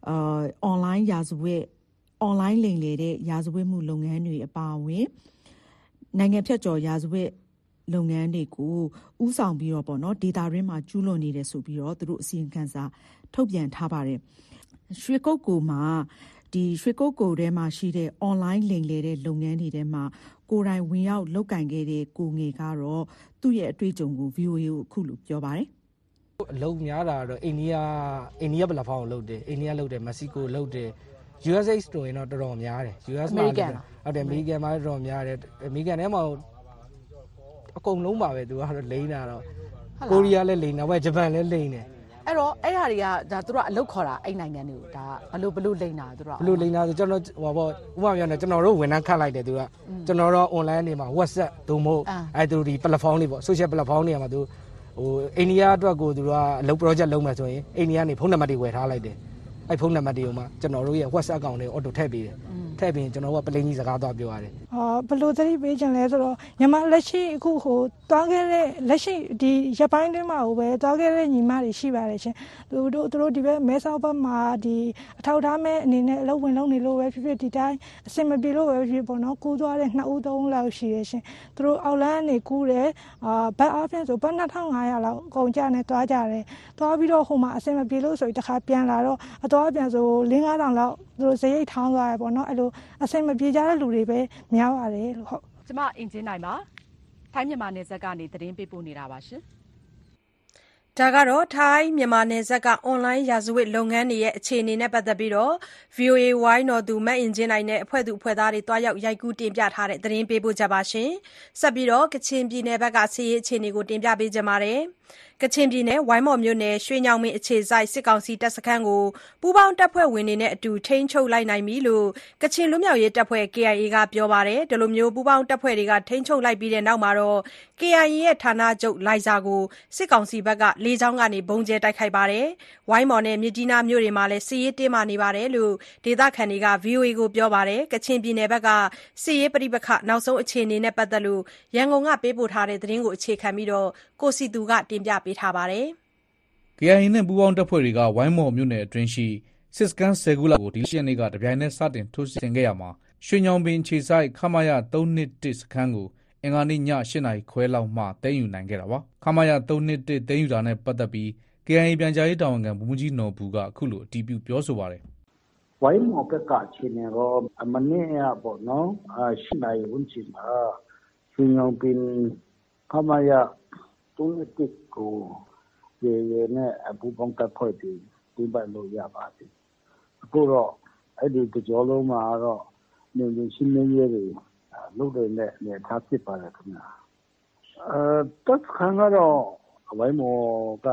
online ရာဇဝတ် online လိမ်လည်တဲ့ရာဇဝတ်မှုလုပ်ငန်းတွေအပါအဝင်နိုင်ငံဖြတ်ကျော်ရာဇဝတ်လုပ်ငန်းတွေကိုဥဆောင်ပြီးတော့ပေါ့နော်ဒေတာရင်းမှာကျူးလွန်နေတယ်ဆိုပြီးတော့သူတို့အစီရင်ခံစာထုတ်ပြန်ထားပါတယ်ရွှေကုတ်ကိုမှာဒီရွှေကုတ်ကိုထဲမှာရှိတဲ့ online လိမ်လည်တဲ့လုပ်ငန်းတွေထဲမှာကိုယ်တိုင်ဝင်ရောက်လုပ်ကင်ခဲ့တဲ့ကိုငယ်ကတော့သူ့ရဲ့အတွေ့အကြုံကို VOA ကိုအခုလိုပြောပါတယ်အလုံးများတာတော့အိန္ဒိယပလက်ဖောင်းကိုလုပ်တယ်အိန္ဒိယလုပ်တယ်မက္ကဆီကိုလုပ်တယ် USA ဆိုရင်တော့တော်တော်များတယ် US မှာဟုတ်တယ်အမေရိကန်မှာတော်တော်များတယ်အမေရိကန်ထဲမှာအကုန်လုံးပါပဲသူကတော့လိမ့်တာတော့ကိုရီးယားလည်းလိမ့်တာပဲဂျပန်လည်းလိမ့်တယ်အဲ့တော့အဲ့ဟာတွေကဒါသူတို့ကအလုတ်ခေါ်တာအဲ့နိုင်ငံတွေကိုဒါဘလို့လိမ့်တာသူတို့ဘလို့လိမ့်တာဆိုကျွန်တော်ဟိုပေါ့ဥပမာပြောနေကျွန်တော်တို့ဝန်ထမ်းခတ်လိုက်တယ်သူကကျွန်တော်တော့ online နေမှာ WhatsApp သို့မဟုတ်အဲ့သူဒီ platform တွေပေါ့ social platform တွေမှာသူဟိုအိန္ဒိယအတွက်ကိုသူတို့ကအလုပ် project လုပ်မယ်ဆိုရင်အိန္ဒိယနေဖုန်းနံပါတ်တွေဝယ်ထားလိုက်တယ်အဲ့ဖုန်းနံပါတ်တွေကိုမှကျွန်တော်တို့ရဲ့ WhatsApp account တွေ auto ထည့်ပေးတယ်ထည့်ပြီးကျွန်တော်ကပလိန်ကြီးစကားသွားပြောရတယ်ဘယ်လိုသတိပေးခြင်းလဲဆိုတော့မြန်မာလက်ရှိအခုသွားခဲ့တဲ့လက်ရှိဒီရပိုင်းတွင်းမှာပဲသွားခဲ့တဲ့ညီမတွေရှိပါတယ်ရှင်သူတို့ဒီဘက်မဲဆောက်ဘက်မှာဒီအထောက်ထားမဲ့အနေနဲ့အလုပ်ဝင်လုပ်နေလို့ပဲဖြစ်ဒီတိုင်းအဆင်မပြေလို့ပဲဖြစ်ပေါ့နော်ကူးသွားတဲ့2ဦး3ဦးလောက်ရှိရရှင်သူတို့အောက်လန်းကနေကူးတယ်ဘတ်အားဖြင့်ဆိုဘတ်2500လောက်အကုန်ကြနဲ့သွားကြတယ်သွားပြီးတော့ဟိုမှာအဆင်မပြေလို့ဆိုပြီးတခါပြန်လာတော့အသွားပြန်ဆို5-600လောက်သူတို့ဇရိတ်ထောင်းသွားရပေါ့နော်အဲ့လိုအဆင်မပြေကြတဲ့လူတွေပဲများပါတယ်လို့ဟုတ်ကျမအင်ဂျင်နိုင်ပါထိုင်းမြန်မာနယ်စပ်ကနေသတင်းပေးပို့နေတာပါရှင်ဒါကတော့ထိုင်းမြန်မာနယ်စပ်က online ရာဇဝတ်လုပ်ငန်းတွေရဲ့အခြေအနေနဲ့ပတ်သက်ပြီးတော့ VOA ဝိုင်းတော်သူမတ်အင်ဂျင်နိုင်နဲ့အဖွဲ့သူအဖွဲ့သားတွေတွားရောက်ရိုက်ကူးတင်ပြထားတဲ့သတင်းပေးပို့ချက်ပါရှင်ဆက်ပြီးတော့ကချင်ပြည်နယ်ဘက်ကစီးရေးအခြေအနေကိုတင်ပြပေးကြပါမယ်ကချင်ပြည်နယ်ဝိုင်းမော်မြို့နယ်ရွှေညောင်မင်းအခြေစိုက်စစ်ကောင်စီတပ်စခန်းကိုပူးပေါင်းတပ်ဖွဲ့ဝင်တွေနဲ့အတူထိန်းချုပ်လိုက်နိုင်ပြီလို့ကချင်လွတ်မြောက်ရေးတပ်ဖွဲ့ KIA ကပြောပါတယ်ဒီလိုမျိုးပူးပေါင်းတပ်ဖွဲ့တွေကထိန်းချုပ်လိုက်ပြီးတဲ့နောက်မှာတော့ KIA ရဲ့ဌာနချုပ်လိုင်ဇာကိုစစ်ကောင်စီဘက်ကလေကြောင်းကနေပုံကျဲတိုက်ခိုက်ပါတယ်ဝိုင်းမော်နဲ့မြစ်ကြီးနားမြို့တွေမှာလည်းစစ်ရေးတင်းမာနေပါတယ်လို့ဒေသခံတွေက VOA ကိုပြောပါတယ်ကချင်ပြည်နယ်ဘက်ကစစ်ရေးပဋိပက္ခနောက်ဆုံးအခြေအနေနဲ့ပတ်သက်လို့ရန်ကုန်ကပေးပို့ထားတဲ့သတင်းကိုအခြေခံပြီးတော့ကိုစီသူကတင်ပြပေးထားပါတယ်။ KIA နဲ့ပူးပေါင်းတပ်ဖွဲ့တွေကဝိုင်းမော်မြို့နယ်အတွင်းရှိစစ်စခန်း10ခုလောက်ကိုဒီရက်နေ့ကတပြိုင်နက်စတင်ထိုးစစ်ဆင်ခဲ့ရမှာရွှေညောင်ပင်ခြေဆိုင်ခမာယ321စခန်းကိုအင်္ဂါနေ့ည8နာရီခွဲလောက်မှသိမ်းယူနိုင်ခဲ့တာပါ။ခမာယ321သိမ်းယူတာနဲ့ပတ်သက်ပြီး KIA ပြန်ကြားရေးတာဝန်ခံဗိုလ်မှူးကြီးနော်ဘူကအခုလိုအတည်ပြုပြောဆိုပါတယ်ဝိုင်းမော်ဘက်ကချင်းနေတော့မနေ့ကပေါ့နော်ရှိနိုင်ဝန်ချင်မှာရွှေညောင်ပင်ခမရ3-1ကိုရေနဲ့အပူပေါင်းတပ်ဖွဲ့ပြီးတင်ပို့လို့ရပါတယ်အခုတော့အဲ့ဒီကြောလုံးမှာတော့နေရှင်းနေရေးလုပ်တဲ့နေထားဖြစ်ပါတယ်ခင်ဗျာတက်ခါကတော့ဝိုင်းမော်က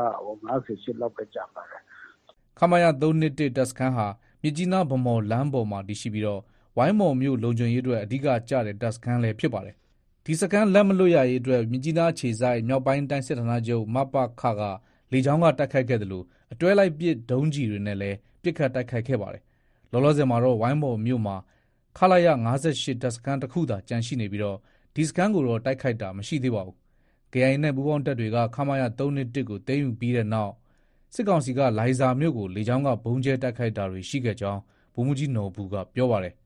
58လောက်ပဲကြာပါတယ်ခမရ3-1တပ်စခန်းဟာမြစ်ကြီးနားဗမော်လမ်းပေါ်မှာတည်ရှိပြီးတော့ဝိုင်းမော်မြို့လုံခြုံရေးအတွက်အဓိကကျတဲ့တပ်စခန်းလည်းဖြစ်ပါတယ်ဒီစခန်းလက်မလွတ်ရရေးအတွက်မြစ်ကြီးနားခြေဆိုင်မြောက်ပိုင်းတိုင်းစစ်ဌာနချုပ်မပခကလေကြောင်းကတိုက်ခိုက်ခဲ့တယ်လို့အတွဲလိုက်ပစ်ဒုံးကြီးတွေနဲ့လည်းပစ်ခတ်တိုက်ခိုက်ခဲ့ပါတယ်လောလောဆယ်မှာတော့ဝိုင်းမော်မြို့မှာခလာရ58တပ်စခန်းတစ်ခုသာကျန်ရှိနေပြီးတော့ဒီစခန်းကိုတော့တိုက်ခိုက်တာမရှိသေးပါဘူး KIA နဲ့ပူးပေါင်းတပ်တွေကခမာရ3-1ကိုသိမ်းယူပြီးတဲ့နောက်စစ်ကောင်စီကလိုင်ဇာမြို့ကိုလေကြောင်းကဘုံကျဲတိုက်ခိုက်တာတွေရှိခဲ့ကြောင်းဗိုလ်မှူးကြီးနော်ဘူးကပြောပါတယ်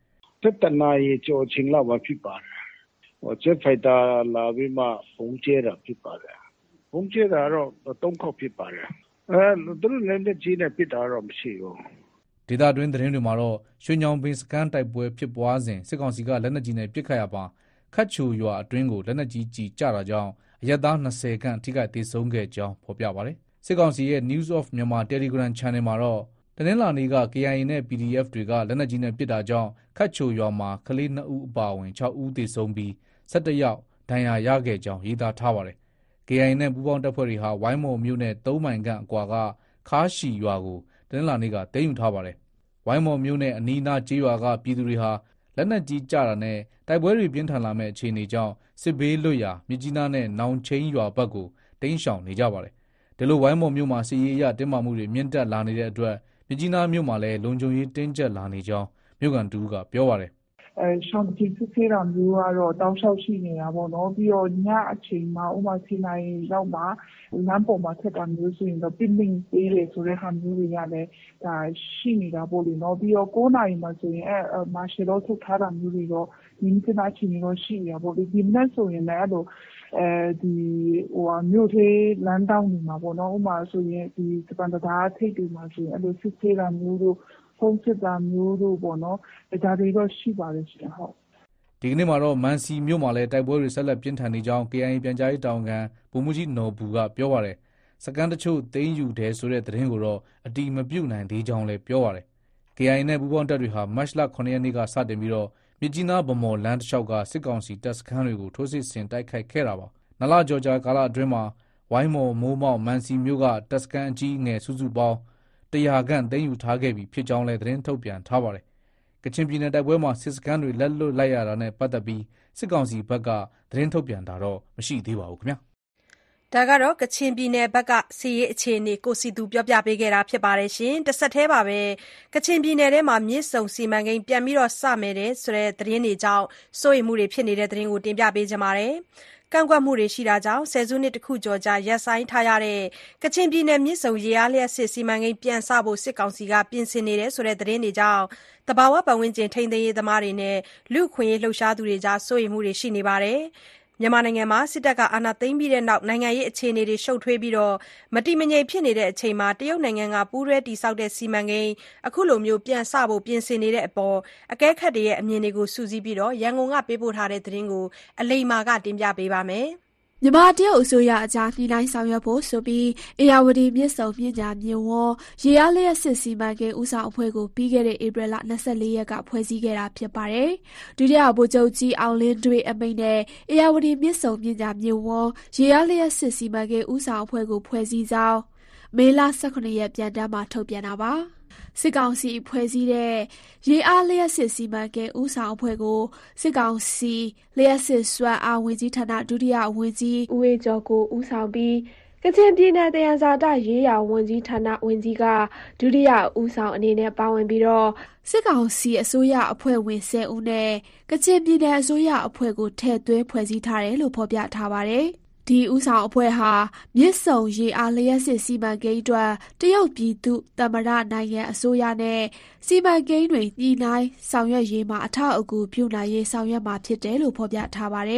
7 နာရီကျော်ချင်းလောက်ပဲဖြစ်ပါတယ်ဂျက်ဖိုက်တာလာပြီးမှဘုံကျဲတာဖြစ်ပါတယ်ဘုံကျဲတာတော့3ခေါက်ဖြစ်ပါတယ်သူတို့လည်းကြီးနဲ့ပစ်တာတော့မရှိဘူးဒေသတွင်းသတင်းတွေမှာတော့ရွှေညောင်ပင်စကန်တိုက်ပွဲဖြစ်ပွားစဉ်စစ်ကောင်စီကလက်နက်ကြီးနဲ့ပစ်ခတ်ရပါခတ်ချိုရွာအတွင်းကိုလက်နက်ကြီးကြီးကျတာကြောင့်အရက်သား20ခန့်ထိခိုက်ဒေဆုံးခဲ့ကြောင်းဖော်ပြပါတယ်စစ်ကောင်စီရဲ့ News of Myanmar Telegram Channel မှာတော့တနင်္လာနေ့က KIA နဲ့ PDF တွေကလက်နက်ကြီးနဲ့ပစ်တာကြောင့်ခတ်ချိုရွာမှာကလေး2ဦးအပါအဝင်6ဦးသေဆုံးပြီး17ယောက်ဒဏ်ရာရခဲ့ကြောင်းရေးသားထားပါတယ် KIA နဲ့ပူးပေါင်းတပ်ဖွဲ့တွေဟာဝိုင်းမော်မြို့နဲ့3မိုင်ခန့်အကွာကခါရှီရွာကိုတနင်္လာနေ့ကသိမ်းယူထားပါတယ်ဝိုင်းမော်မြို့နဲ့အနီးအနားကျေးရွာကပြည်သူတွေဟာလက်နက်ကြီးကျတာနဲ့တိုက်ပွဲတွေပြင်းထန်လာမဲ့အခြေအနေကြောင့်စစ်ဘေးလွတ်ရာမြစ်ကြီးနားနဲ့နောင်ချင်းရွာဘက်ကိုတိမ်းရှောင်နေကြပါတယ်ဒီလိုဝိုင်းမော်မြို့မှာစစ်ရေးအရတင်းမာမှုတွေမြင့်တက်လာနေတဲ့အတွက်မြစ်ကြီးနားမြို့မှာလည်းလုံခြုံရေးတင်းကျပ်လာနေကြောင်းမြို့ကန်တူကပြောပါတယ်ရှောင်းတီစစ်ဆေးတာမျိုးကတော့တောင်းလျှောက်ရှိနေတာပေါ့နော်ပြီးတော့ညအချိန်မှာဥမာ7နာရီလောက်မှာလမ်းပေါ်မှာထက်တာမျိုးဆိုရင်တော့ပြင်းပြင်းပေးတယ်ဆိုတဲ့ဟာမျိုးတွေကလည်းဒါရှိနေတာပေါ့လေနော်ပြီးတော့9နာရီမှာဆိုရင်မာရှယ်လောထုတ်ထားတာမျိုးတွေတော့ဒီနေ့နာချင်နေတော့ရှိရပါပေါ့လေဒီမနေ့ဆိုရင်လည်းအဲ့လိုဒီမြို့သေးလမ်းတောင်းနေမှာပေါ့နော်ဥမာဆိုရင်ဒီစပန်တာထိပ်တွေမှာဆိုရင်အဲ့လိုစစ်ဆေးတာမျိုးတို့ဖုန်းစစ်တာမျိုးတို့ပေါ့နော်ဒါတွေတော့ရှိပါတယ်ရှင်ဟုတ်ဒီကနေ့မှာတော့မန်စီမြို့မှာလည်းတိုက်ပွဲတွေဆက်လက်ပြင်းထန်နေကြောင်း KIA ပြန်ကြားရေးတာဝန်ခံဗိုလ်မှူးကြီးနော်ဘူးကပြောပါတယ်စကန်တချို့သိမ်းယူတယ်ဆိုတဲ့သတင်းကိုတော့အတိမပြုတ်နိုင်သေးကြောင်းလည်းပြောပါတယ် KIA နဲ့ပူးပေါင်းတပ်တွေဟာမတ်လ9ရက်နေ့ကစတင်ပြီးတော့မြစ်ကြီးနားဗမော်လမ်းတစ်လျှောက်ကစစ်ကောင်စီတပ်စခန်းတွေကိုထိုးစစ်ဆင်တိုက်ခိုက်ခဲ့တာပါနလကြော်ကြာကာလအတွင်းမှာဝိုင်းမော်မိုးမောက်မန်စီမြို့ကတပ်စခန်းအကြီးအငယ်စုစုပေါင်း100ခန့်သိမ်းယူထားခဲ့ပြီဖြစ်ကြောင်းလည်းသတင်းထုတ်ပြန်ထားပါတယ်ကချင်ပြည်နယ်တိုက်ပွဲမှာစစ်စခန်းတွေလက်လွတ်လိုက်ရတာနဲ့ပတ်သက်ပြီးစစ်ကောင်စီဘက်ကသတင်းထုတ်ပြန်တာတော့မရှိသေးပါဘူးခင်ဗျာဒါကတော့ကချင်ပြည်နယ်ဘက်ကစီရေးအခြေအနေကိုစီသူပြောပြပေးခဲ့တာဖြစ်ပါတယ်ရှင်တစ်ဆက်တည်းပါပဲကချင်ပြည်နယ်ထဲမှာမြစ်ဆုံစီမံကိန်းပြန်ပြီးတော့စမယ်တဲ့ဆိုတဲ့သတင်းတွေကြောင့်စိုးရိမ်မှုတွေဖြစ်နေတဲ့သတင်းကိုတင်ပြပေးကြပါမယ်ကန့်ကွက်မှုတွေရှိတာကြောင့်ဆယ်စုနှစ်တစ်ခုကျော်ကြာရပ်ဆိုင်းထားရတဲ့ကချင်ပြည်နယ်မြစ်ဆုံရေအားလျှပ်စစ်စီမံကိန်းပြန်စဖို့စစ်ကောင်စီကပြင်ဆင်နေတယ်ဆိုတဲ့သတင်းတွေကြောင့်တဘာဝပတ်ဝန်းကျင်ထိန်းသိမ်းရေးသမားတွေနဲ့လူ့ခွင့်ရေးလှုပ်ရှားသူတွေကြားစိုးရိမ်မှုတွေရှိနေပါတယ်မြန်မာနိုင်ငံမှာစစ်တပ်ကအာဏာသိမ်းပြီးတဲ့နောက်နိုင်ငံရေးအခြေအနေတွေရှုပ်ထွေးပြီးမတည်မငြိမ်ဖြစ်နေတဲ့အချိန်မှာတရုတ်နိုင်ငံကပူးတွဲတည်ဆောက်တဲ့စီမံကိန်းအခုလိုမျိုးပြန်စဖို့ပြင်ဆင်နေတဲ့အပေါ်အကဲခတ်တွေရဲ့အမြင်တွေကိုစုစည်းပြီးရန်ကုန်ကပေးပို့ထားတဲ့သတင်းကိုအလိမ္မာကတင်ပြပေးပါမယ်မြန်မာတရုတ်အစိုးရအကြားညှိနှိုင်းဆောင်ရွက်ဖို့ဆိုပြီးဧရာဝတီမြစ်ဆုံမြစ်ညာမြစ်ဝန်းရေအားလျှပ်စစ်စီမံကိန်းဦးဆောင်အဖွဲ့ကိုပြီးခဲ့တဲ့ဧပြီလ24ရက်ကဖွဲ့စည်းခဲ့တာဖြစ်ပါတယ်။ဒုတိယဗိုလ်ချုပ်ကြီးအောင်လင်းတွေအမိန့်နဲ့ဧရာဝတီမြစ်ဆုံမြစ်ညာမြစ်ဝန်းရေအားလျှပ်စစ်စီမံကိန်းဦးဆောင်အဖွဲ့ကိုဖွဲ့စည်းကြောင်းမေလ18ရက်ပြန်တမ်းမှာထုတ်ပြန်တာပါ။စစ်ကောင်စီဖွဲ့စည်းတဲ့ရေအားလျှပ်စစ်စီမံကိန်းဦးဆောင်အဖွဲ့ကိုစစ်ကောင်စီလျှပ်စစ်စွမ်းအားဝန်ကြီးဌာနဒုတိယဝန်ကြီးဦးဝေကျော်ကိုဦးဆောင်ပြီးကချင်ပြည်နယ်တယံဇာတရေးရာဝန်ကြီးဌာနဝန်ကြီးကဒုတိယဦးဆောင်အနေနဲ့ပါဝင်ပြီးတော့စစ်ကောင်စီအစိုးရအဖွဲ့ဝင်10ဦးနဲ့ကချင်ပြည်နယ်အစိုးရအဖွဲ့ကိုထည့်သွင်းဖွဲ့စည်းထားတယ်လို့ဖော်ပြထားပါတယ်ဒီဦးဆောင်အဖွဲ့ဟာမြစ်ဆုံရေအားလျှပ်စစ်စီမံကိန်းအတွက်တရုတ်ပြည်သူ့သမ္မတနိုင်ငံအစိုးရနဲ့စီမံကိန်းတွေညှိနှိုင်းဆောင်ရွက်ရေးမှာအထောက်အကူပြုနိုင်ရေးဆောင်ရွက်မှာဖြစ်တယ်လို့ဖော်ပြထားပါတယ်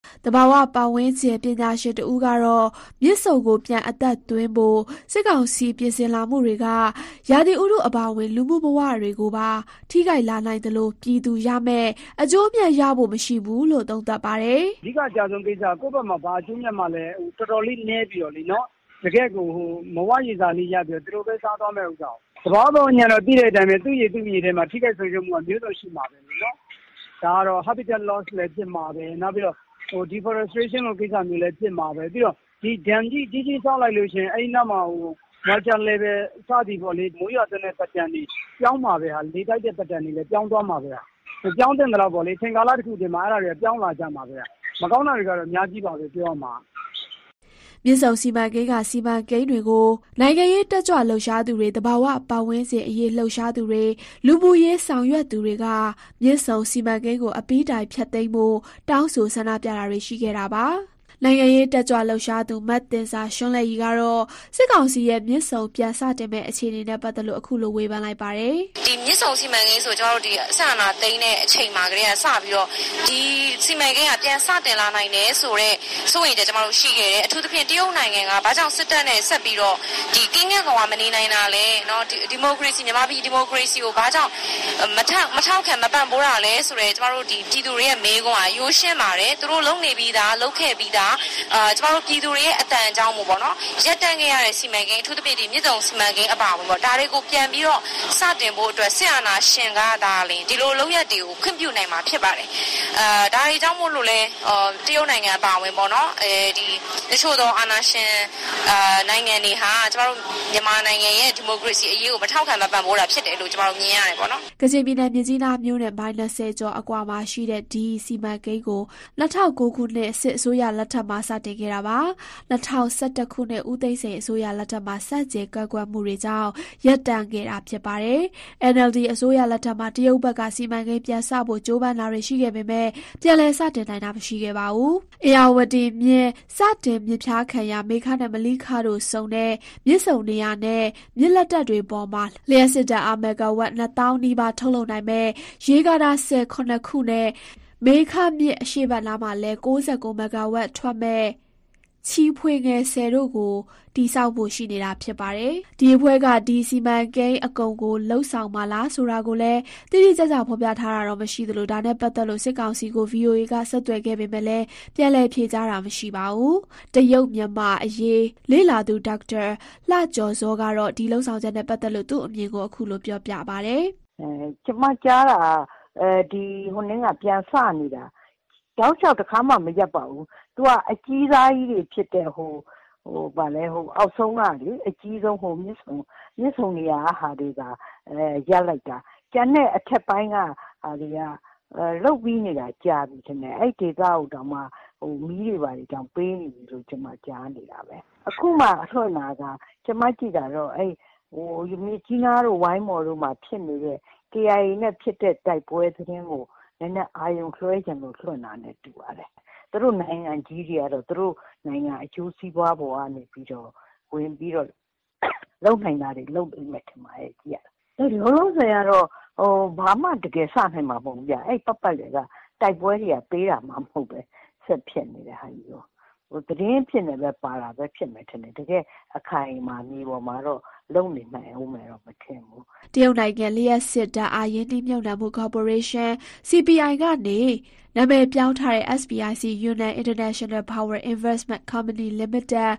တဘာဝပတ်ဝန်းကျင်ပညာရှင်တဦးကတော့မြစ်ဆုံကိုပြန်အသက်သွင်းဖို့စစ်ကောင်စီပြင်ဆင်လာမှုတွေကရာသီဥတုအပါအဝင်လူမှုဘဝတွေကိုပါထိခိုက်လာနိုင်တယ်လို့ပြည်သူရမယ့်အကျိုးအမြတ်ရဖို့မရှိဘူးလို့သုံးသပ်ပါတယ်။အဓိကအကြဆုံးကိစ္စကိုယ့်ဘက်မှာဘာအကျိုးမြတ်မှလည်းတော်တော်လေးနည်းပြီးတော့လေနော်တကယ်ကိုမဝရည်စားလေးရပြီးတော့သူတို့ပဲစားသွားမဲ့ဥစ္စာ။သဘာဝညံတော့သိတဲ့အတိုင်းပဲသူ့ရည်ထဲမှာထိခိုက်ဆုံးရှုံးမှုကမျိုးစုံရှိမှာပဲလေနော်။ဒါကတော့ habitat loss လည်းဖြစ်မှာပဲနောက်ပြီးတော့deforestation လိုကိစ္စမျိုးလည်းဖြစ်မှာပဲပြီးတော့ဒီ dam ကြီးဆောက်လိုက်လို့ရှင်အဲ့ဒီနောက်မှာwater level စသည်ပေါ့လေမိုးရွာသွန်းတဲ့ pattern တွေပြောင်းမှာပဲဟာလေတိုက်တဲ့ pattern တွေလည်းပြောင်းသွားမှာပဲဟာပြောင်းတဲ့တော့ပေါ့လေသင်္ကာလတစ်ခုတည်းမှာအဲ့ဒါတွေပြောင်းလာကြမှာပဲဟာမကောင်းတာတွေကတော့အများကြီးပါပဲပြောရမှာမြစ်ဆုံစီမံကိန်းကစီမံကိန်းတွေကိုနိုင်ငံရေးတက်ကြွလှုပ်ရှားသူတွေတဘာဝပတ်ဝန်းကျင်အရေးလှုပ်ရှားသူတွေလူမှုရေးဆောင်ရွက်သူတွေကမြစ်ဆုံစီမံကိန်းကိုအပြီးတိုင်ဖျက်သိမ်းဖို့တောင်းဆိုဆန္ဒပြတာတွေရှိခဲ့တာပါနိုင်ငံရေးတက်ကြွလှုပ်ရှားသူမတ်တင်စာရှွန်းလက်ရီကတော့စစ်ကောင်စီရဲ့မြစ်ဆုံပြန်စတင်မဲ့အခြေအနေနဲ့ပတ်သက်လို့အခုလိုဝေဖန်လိုက်ပါတယ်ဒီမြစ်ဆုံစီမံကိန်းဆိုကျွန်တော်တို့ဒီအစအနာသိမ်းတဲ့အချိန်မှာကလေးကစပြီးတော့ဒီစီမံကိန်းကပြန်စတင်လာနိုင်တယ်ဆိုတော့စိုးရိမ်ချက်ကျွန်တော်တို့ရှိခဲ့တယ်အထူးသဖြင့်တရုတ်နိုင်ငံကဘာကြောင့်စစ်တပ်နဲ့ဆက်ပြီးတော့ဒီကင်းငယ်ကောင်ကမနေနိုင်တာလဲเนาะဒီမိုကရေစီမြန်မာပြည်ဒီမိုကရေစီကိုဘာကြောင့်မထောက်ခံမပံ့ပိုးတာလဲဆိုတော့ကျွန်တော်တို့ဒီပြည်သူတွေရဲ့မေးခွန်းကရိုးရှင်းပါတယ်သူတို့လုံနေပြီးသားလုံခဲ့ပြီးသားကျွန်တော်တို့ပြည်သူတွေရဲ့အတန်အကြောင်းမို့ပေါ့နော်ရက်တန့်ခဲ့ရတဲ့စီမံကိန်းအထူးသဖြင့်ဒီမြစ်ဆုံစီမံကိန်းအပါဝင်ပေါ့ဒါတွေကိုပြန်ပြီးတော့စတင်ဖို့အတွက်စစ်အာဏာရှင်ကဒါလည်းဒီလိုလုပ်ရက်တွေကိုခွင့်ပြုနိုင်မှာဖြစ်ပါတယ်ဒါတွေကြောင့်မို့လို့လဲတရုတ်နိုင်ငံအပါဝင်ပေါ့နော်ဒီတချို့သောအာဏာရှင်နိုင်ငံတွေဟာကျွန်တော်တို့မြန်မာနိုင်ငံရဲ့ဒီမိုကရေစီအရေးကိုမထောက်ခံမပံ့ပိုးတာဖြစ်တယ်လို့ကျွန်တော်တို့မြင်ရတယ်ပေါ့နော်ကချင်ပြည်နယ်မြစ်ကြီးနားမြို့နယ်မိုင်20ကျော်အကွာမှာရှိတဲ့ဒီစီမံကိန်းကို2009ခုနှစ်စစ်အစိုးရလက်ထက်မှာစတင်ခဲ့တာပါ2011ခုနှစ်ဦးသိန်းစိန်အစိုးရလက်ထက်မှာစတင်ကန့်ကွက်မှုတွေကြောင့်ရပ်တန့်ခဲ့တာဖြစ်ပါတယ် NLD အစိုးရလက်ထက်မှာတရုတ်ဘက်ကစီမံကိန်းပြန်စဖို့ကြိုးပမ်းတာတွေရှိခဲ့ပေမဲ့ပြန်လည်စတင်နိုင်တာမရှိခဲ့ပါဘူးဧရာဝတီမြစ်စတင်မြစ်ဖြားခံရမေခနဲ့မလိခတို့စုံတဲ့မြစ်ဆုံနေရာနဲ့မြစ်လက်တက်တွေပေါ်မှာလျှက်စစ်တပ်အမဂါဝတ်2000နီးပါးထုတ်လုပ်နိုင်မဲ့ရေကာတာ19ခုနဲ့မေခမြစ်အရှိတ်ဘက်နားမှာလဲ69မဂါဝတ်ထွက်မဲ့ချီဖွေငယ်10တို့ကိုတိစောက်ဖို့ရှိနေတာဖြစ်ပါတယ်။ဒီအဖွဲ့ကဒီစီမံကိန်းအကုန်ကိုလှုပ်ဆောင်မှလားဆိုတာကိုလည်းတိတိကျကျဖော်ပြထားတာတော့မရှိသလိုဒါနဲ့ပတ်သက်လို့စစ်ကောင်စီကို VOA ကဆက်သွယ်ခဲ့ပေမဲ့လည်းပြန်လည်ဖြေကြားတာမရှိပါဘူး။တရုတ်မြန်မာအရေးလေ့လာသူဒေါက်တာလှကျော်စောကတော့ဒီလှုပ်ဆောင်ချက်နဲ့ပတ်သက်လို့သူ့အမြင်ကိုအခုလိုပြောပြပါတယ်။ကျွန်မကြားတာဒီဟိုနင်းကပြန်စနေတာတောက်လျှောက်တစ်ခါမှမရက်ပါဘူး။ तू ကအကြီးစားကြီးတွေဖြစ်တဲ့ဗာလဲအောက်ဆုံးကလေအကြီးဆုံးမြစ်ဆုံနေရာဟာတွေကရက်လိုက်တာကျန်တဲ့အထက်ပိုင်းကဟာတွေကလုတ်ပြီးနေတာကြာပြီထင်တယ်အဲ့ဒေသကိုတောင်မှမီးတွေပါတွေတောင်ပေးနေပြီလို့ကျွန်မကြားနေတာပဲအခုမှအထွတ်နာကကျွန်မကြည့်တာတော့အဲ့မြစ်ကြီးနားတို့ဝိုင်းမော်တို့မှာဖြစ်နေတဲ့ KIA နဲ့ဖြစ်တဲ့တိုက်ပွဲသတင်းကိုနည်းနည်းအာရုံလွှဲကြလို့လွှတ်နာနဲ့တူပါတယ်သူတို့နိုင်ငံကြီးတွေကတော့သူတို့နိုင်ငံအကျိုးစီးပွားပေါ်ကနေပြီးတော့ဝင်ပြီးတော့လုံနိုင်တာတွေလုံပြီးမှထင်ပါရဲ့ကြည့်ရတာလောလောဆယ်ကတော့ဘာမှတကယ်စနိုင်မှာမဟုတ်ဘူးဗျအဲ့ပတ်တွေကတိုက်ပွဲတွေကပေးတာမှမဟုတ်ပဲဆက်ဖြစ်နေတဲ့ဟာကြီးရောသတင်းဖြစ်နေပဲပါတာပဲဖြစ်မယ်ထင်တယ်တကယ်အခိုင်အမာမြေပေါ်မှာတော့လုံနေနိုင်အောင်မယ်တော့မထင်ဘူးတရုတ်နိုင်ငံလျှက်စစ်တပ်အာရင်းနှီးမြှုပ်နှံမှုကော်ပိုရေးရှင်း CPI ကနေနာမည်ပြောင်းထားတဲ့ SPIC Yunnan International Power Investment Company Limited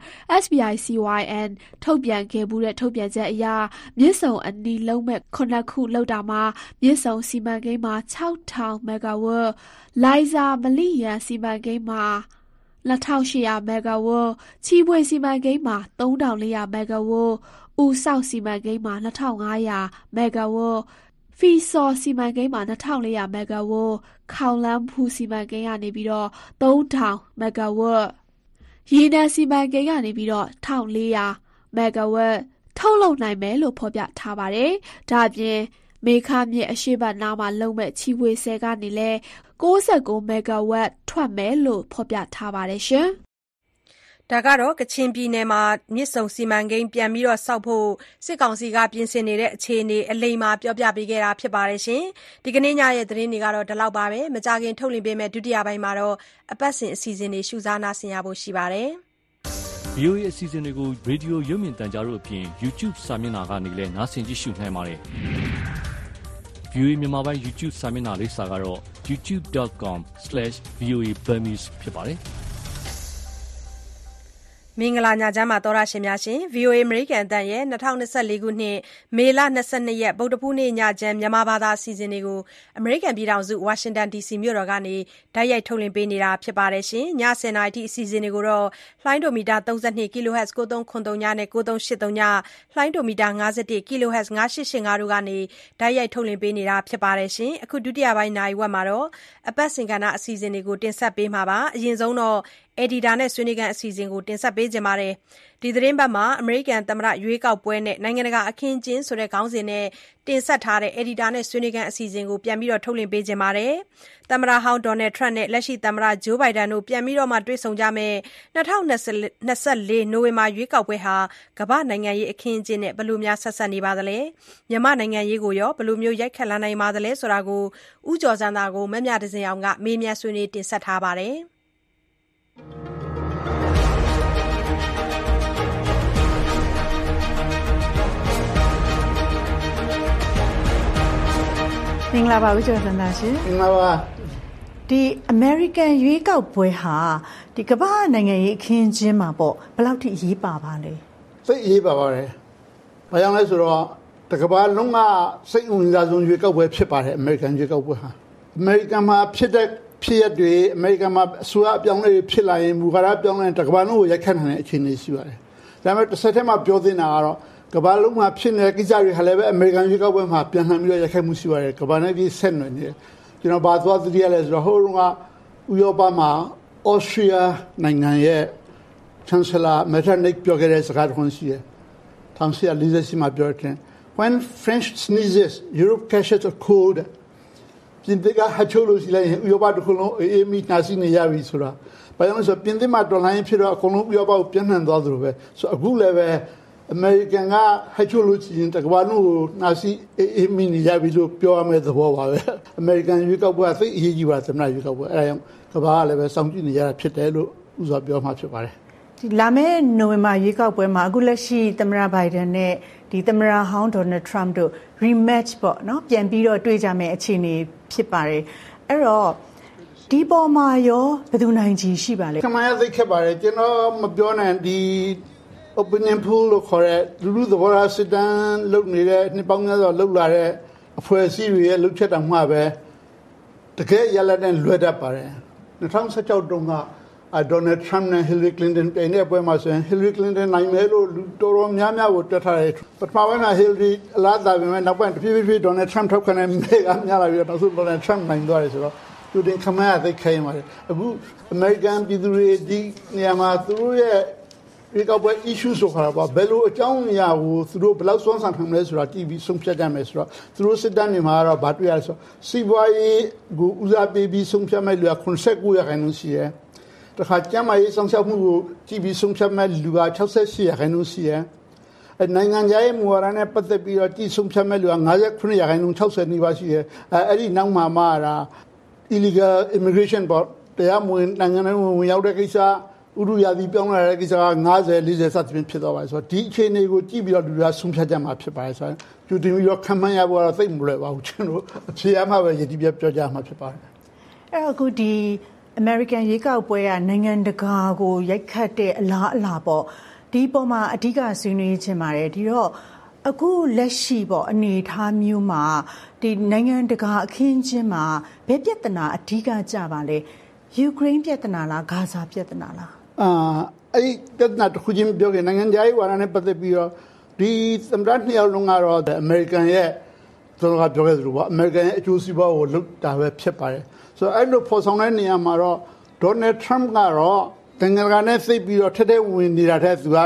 SPICYN ထုတ်ပြန်ခဲ့မှုတဲ့ထုတ်ပြန်ချက်အရမြစ်ဆုံအနီးလုံးမဲ့9ခုလောက်တာမှာမြစ်ဆုံစီမံကိန်းမှာ6000မဂါဝတ်လိုင်ဇာမလီယန်စီမံကိန်းမှာ2800မဂါဝတ်ချီပွေစီမံကိန်းမှာ3400မဂါဝတ်ဦးဆောက်စီမံကိန်းမှာ2500မဂါဝတ်ဖီဆော်စီမံကိန်းမှာ2400မဂါဝတ်ခေါင်လန်းဖူစီမံကိန်းကနေပြီးတော့3000မဂါဝတ်ရေနံစီမံကိန်းကနေပြီးတော့1400မဂါဝတ်ထုတ်လုပ်နိုင်မယ်လို့ဖော်ပြထားပါတယ်။ဒါအပြင်မေခမြစ်အရှိတ်ဘက်နားမှာလုံမဲ့ချီပွေဆယ်ကနေလဲ69မဂါဝတ်ထွက်မယ်လို့ဖော်ပြထားပါတယ်ရှင်။ဒါကတော့ကချင်ပြည်နယ်မှာမြစ်ဆုံစီမံကိန်းပြန်ပြီးဆောက်ဖို့စစ်ကောင်စီကပြင်ဆင်နေတဲ့အခြေအနေအလိမ္မာပြောပြပေးခဲ့တာဖြစ်ပါတယ်ရှင်။ဒီကနေ့ညရဲ့သတင်းတွေကတော့ဒီလောက်ပါပဲ။မကြာခင်ထုတ်လွှင့်ပေးမယ့်ဒုတိယပိုင်းမှာတော့အပတ်စဉ်အစီအစဉ်တွေရှုစားနာဆင်ရဖို့ရှိပါတယ်။ VOA အစီအစဉ်တွေကိုရေဒီယိုရုပ်မြင်သံကြားတို့အပြင် YouTube စာမျက်နှာကနေလည်းနားဆင်ကြည့်ရှုနိုင်ပါတယ်။ VOA မြန်မာပိုင်း YouTube စာမျက်နှာလိပ်စာကတော့ youtube.com/VOA Burmese ဖြစ်ပါတယ်။မင်္ဂလာညချမ်းပါသောရရှင်များရှင် VOA အမေရိကန်အသံရဲ့2024ခုနှစ်မေလ22ရက်ဗုဒ္ဓဖူးနေ့ညချမ်းမြန်မာဘာသာအစီအစဉ်တွေကိုအမေရိကန်ပြည်ထောင်စုဝါရှင်တန် DC မြို့တော်ကနေတိုက်ရိုက်ထုတ်လွှင့်ပေးနေတာဖြစ်ပါတယ်ရှင်ည10:00နာရီအထိအစီအစဉ်တွေကိုတော့လှိုင်းဒိုမီတာ32 kHz 9303နဲ့9383လှိုင်းဒိုမီတာ51 kHz 9885တို့ကနေတိုက်ရိုက်ထုတ်လွှင့်ပေးနေတာဖြစ်ပါတယ်ရှင်အခုဒုတိယပိုင်းနာရီဝက်မှာတော့အပတ်စဉ်ကဏ္ဍအစီအစဉ်တွေကိုတင်ဆက်ပေးမှာပါအရင်ဆုံးတော့Editor နဲ့ဆွေးနွေးခန်းအစီအစဉ်ကိုတင်ဆက်ပေးကြပါမယ်။ဒီသတင်းပတ်မှာအမေရိကန်သမ္မတရွေးကောက်ပွဲနဲ့နိုင်ငံတကာအခင်းကျင်းဆိုတဲ့ခေါင်းစဉ်နဲ့တင်ဆက်ထားတဲ့ Editor နဲ့ဆွေးနွေးခန်းအစီအစဉ်ကိုပြန်ပြီးထုတ်လွှင့်ပေးကြပါမယ်။သမ္မတဟောင်း Donald Trump နဲ့လက်ရှိသမ္မတ Joe Biden တို့ပြန်ပြီးတွေ့ဆုံကြမယ်2024နိုဝင်ဘာရွေးကောက်ပွဲဟာကမ္ဘာနိုင်ငံရေးအခင်းကျင်းနဲ့ဘယ်လိုများဆက်စပ်နေပါသလဲ။မြန်မာနိုင်ငံရေးကိုရောဘယ်လိုမျိုးရိုက်ခတ်လာနိုင်ပါသလဲဆိုတာကိုဦးကျော်စံသာကိုမမြဒဇင်အောင်ကမေးမြန်းဆွေးနွေးတင်ဆက်ထားပါတယ်။မင်္ဂလာပါဦးကျော်စံသာရှင်မင်္ဂလာပါဒီ American ရွေးကောက်ပွဲဟာဒီကမ္ဘာနိုင်ငံရေးအခင်းကျင်းမှာပေါ့ဘယ်လောက်ထိအရေးပါပါလဲသိအရေးပါပါတယ်ဘာကြောင့်လဲဆိုတော့တကမ္ဘာလုံးကစိတ်ဝင်စားဆုံးရွေးကောက်ပွဲဖြစ်ပါတယ် American ရွေးကောက်ပွဲဟာ American မှာဖြစ်တဲ့ဖြစ်ရတွေ American မှာအစိုးရအပြောင်းလဲဖြစ်လာရင်မူဝါဒပြောင်းလဲတကမ္ဘာလုံးကိုရိုက်ခတ်နိုင်တဲ့အခြေအနေရှိပါတယ်ဒါပေမဲ့တစ်ဆက်တည်းမှာပြောသင့်တာကတော့ကမ္ဘာလုံးမှာဖြစ်နေတဲ့ကိစ္စတွေဟာလည်းပဲအမေရိကန်ရွေးကောက်ပွဲမှာပြန်လှန်ပြီးတော့ရိုက်ခတ်မှုရှိပါတယ်ကမ္ဘာနဲ့ဒီဆက်နွယ်နေတယ်ကျွန်တော်ဘာသွားသတိရလဲဆိုတော့ဟိုတုန်းကဥရောပမှာအော်စထရီးယားနိုင်ငံရဲ့ Chancellor Metternich ပြောခဲ့တဲ့စကားတစ်ခုရှိတယ်1948မှာပြောတယ် When French sneezes Europe catches a cold ပြင်သစ်ကဟချိုးလို့ရှိလိုက်ရင်ဥရောပတစ်ခုလုံးအေးမိနှာစီးနေရပြီဆိုတာဘာကြောင့်လဲဆိုတော့ပြင်သစ်မှာတော်လှန်ရေးဖြစ်တော့အကုန်လုံးဥရောပကိုပြန်လှန်သွားသလိုပဲဆိုအခုလည်းပဲAmerican ကဟချိုးလို့ရှိရင်တကမ္ဘာလုံးကိုနှာစီးအေးမိနေရပြီလို့ပြောရမယ့်သဘောပါပဲ American ရွေးကောက်ပွဲသိအရေးကြီးပါသမ္မတရွေးကောက်ပွဲအဲဒါကြောင့်ကမ္ဘာကလည်းပဲစောင့်ကြည့်နေရတာဖြစ်တယ်လို့ဥစွာပြောမှဖြစ်ပါတယ်ဒီလာမယ့်နိုဝင်ဘာရွေးကောက်ပွဲမှာအခုလက်ရှိသမ္မတ Biden နဲ့ဒီသမ္မတဟောင်း Donald Trump တို့ rematch ပေါ့နော်ပြန်ပြီးတော့တွေ့ကြမယ်အခြေအနေဖြစ်ပါတယ်အဲ့တော့ဒီပေါ်မှာရောဘယ်သူနိုင်ချီရှိပါလဲခမရသိခဲ့ပါတယ်ကျွန်တော်မပြောနိုင်ဒီ opinion poll လို့ခေါ်တဲ့လူသဘောထားစစ်တမ်းလုပ်နေတဲ့နှစ်ပေါင်းများစွာလုပ်လာတဲ့အဖွဲ့အစည်းတွေရဲ့လုပ်ချက်တောင်မှပဲတကယ်ရလဒ်နဲ့လွဲတတ်ပါတယ်2016တုန်းကDonald Trump နဲ့ Hillary Clinton ပြိုင်တဲ့ပွဲမှာဆိုရင် Hillary Clinton နိုင်မယ်လို့လူတော်တော်များများကိုတွက်ထားတယ်ပထမပိုင်းက Hillary အလားသာပဲနောက်ပိုင်းတဖြည်းဖြည်း Donald Trump ထောက်ခံတဲ့မဲကများလာပြီးတော့နောက်ဆုံး Donald Trump နိုင်သွားတယ်ဆိုတော့သူတင်ခမရသိခိုင်းပါတယ်အခု American ပြည်သူတွေဒီနေရာမှာသူတို့ရဲ့ဒီကောက်ပွဲ issue ဆိုခါတော့ဘယ်လိုအကြောင်းအရာကိုသူတို့ဘယ်လောက်စွမ်းဆောင်နိုင်မလဲဆိုတာ TV ဆုံးဖြတ်ကြမယ်ဆိုတော့သူတို့စစ်တမ်းတွေမှာတော့ဗာတွေ့ရဆိုစီးပွားရေးကိုဦးစားပေးပြီးဆုံးဖြတ်မဲ့လူက89%ရှိတယ်တခါကျမ်းမာရေးဆောင်ရှောက်မှုကိုကြည့်ပြီးဆုံးဖြတ်မဲ့လူက68%ရှိတယ်နိုင်ငံသားရဲ့မူဝါဒနဲ့ပတ်သက်ပြီးတော့ကြည့်ဆုံးဖြတ်မဲ့လူက59% 60နီးပါးရှိတယ်အဲ့ဒီနောက်မှာမှဒါ illegal immigration ပေါ့တရားမဝင်နိုင်ငံထဲဝင်ရောက်တဲ့ကိစ္စဥရုယာတိပြောင်းလာတဲ့ကိစ္စက90 40စသဖြင့်ဖြစ်သွားပါတယ်ဆိုတော့ဒီအခြေအနေကိုကြည့်ပြီးတော့လူတွေကဆုံးဖြတ်ကြမှာဖြစ်ပါတယ်ဆိုတော့ကျူတင်ပြီးတော့ခံမှန်းရဖို့တော့သိမလွယ်ပါဘူးကျွန်တော်အဖြေအမှားပဲရည်တည်ပြပြောကြမှာဖြစ်ပါတယ်အဲ့တော့အခုဒီ American ရေကောက်ပွဲကနိုင်ငံတကာကိုရိုက်ခတ်တဲ့အလားအလာပေါ့ဒီပေါ်မှာအဓိကဆွေးနွေးခြင်းပါတယ်ဒီတော့အခုလက်ရှိပေါ့အနေအထားမျိုးမှာဒီနိုင်ငံတကာအခင်းကျင်းမှာဘယ်ပြဿနာအဓိကကြပါလဲယူကရိန်းပြဿနာလားဂါဇာပြဿနာလားအဲ့ဒီပြဿနာတစ်ခုချင်းပြောခဲ့နိုင်ငံခြားရေးဝါဒနဲ့ပတ်သက်ပြီးတော့ဒီသမ္မတနှစ်ယောက်လုံးကတော့ American ရဲ့ကျွန်တော်ကပြောခဲ့သလိုပေါ့ American ရဲ့အကျိုးစီးပွားကိုလုပ်တာပဲဖြစ်ပါတယ်ဆိုတော့အဲ့လိုပေါ်ဆောင်တဲ့နေရာမှာတော့ Donald Trump ကတော့နိုင်ငံတကာနဲ့သိပြီးတော့ထက်တဲ့ဝင်နေတာတဲ့သူက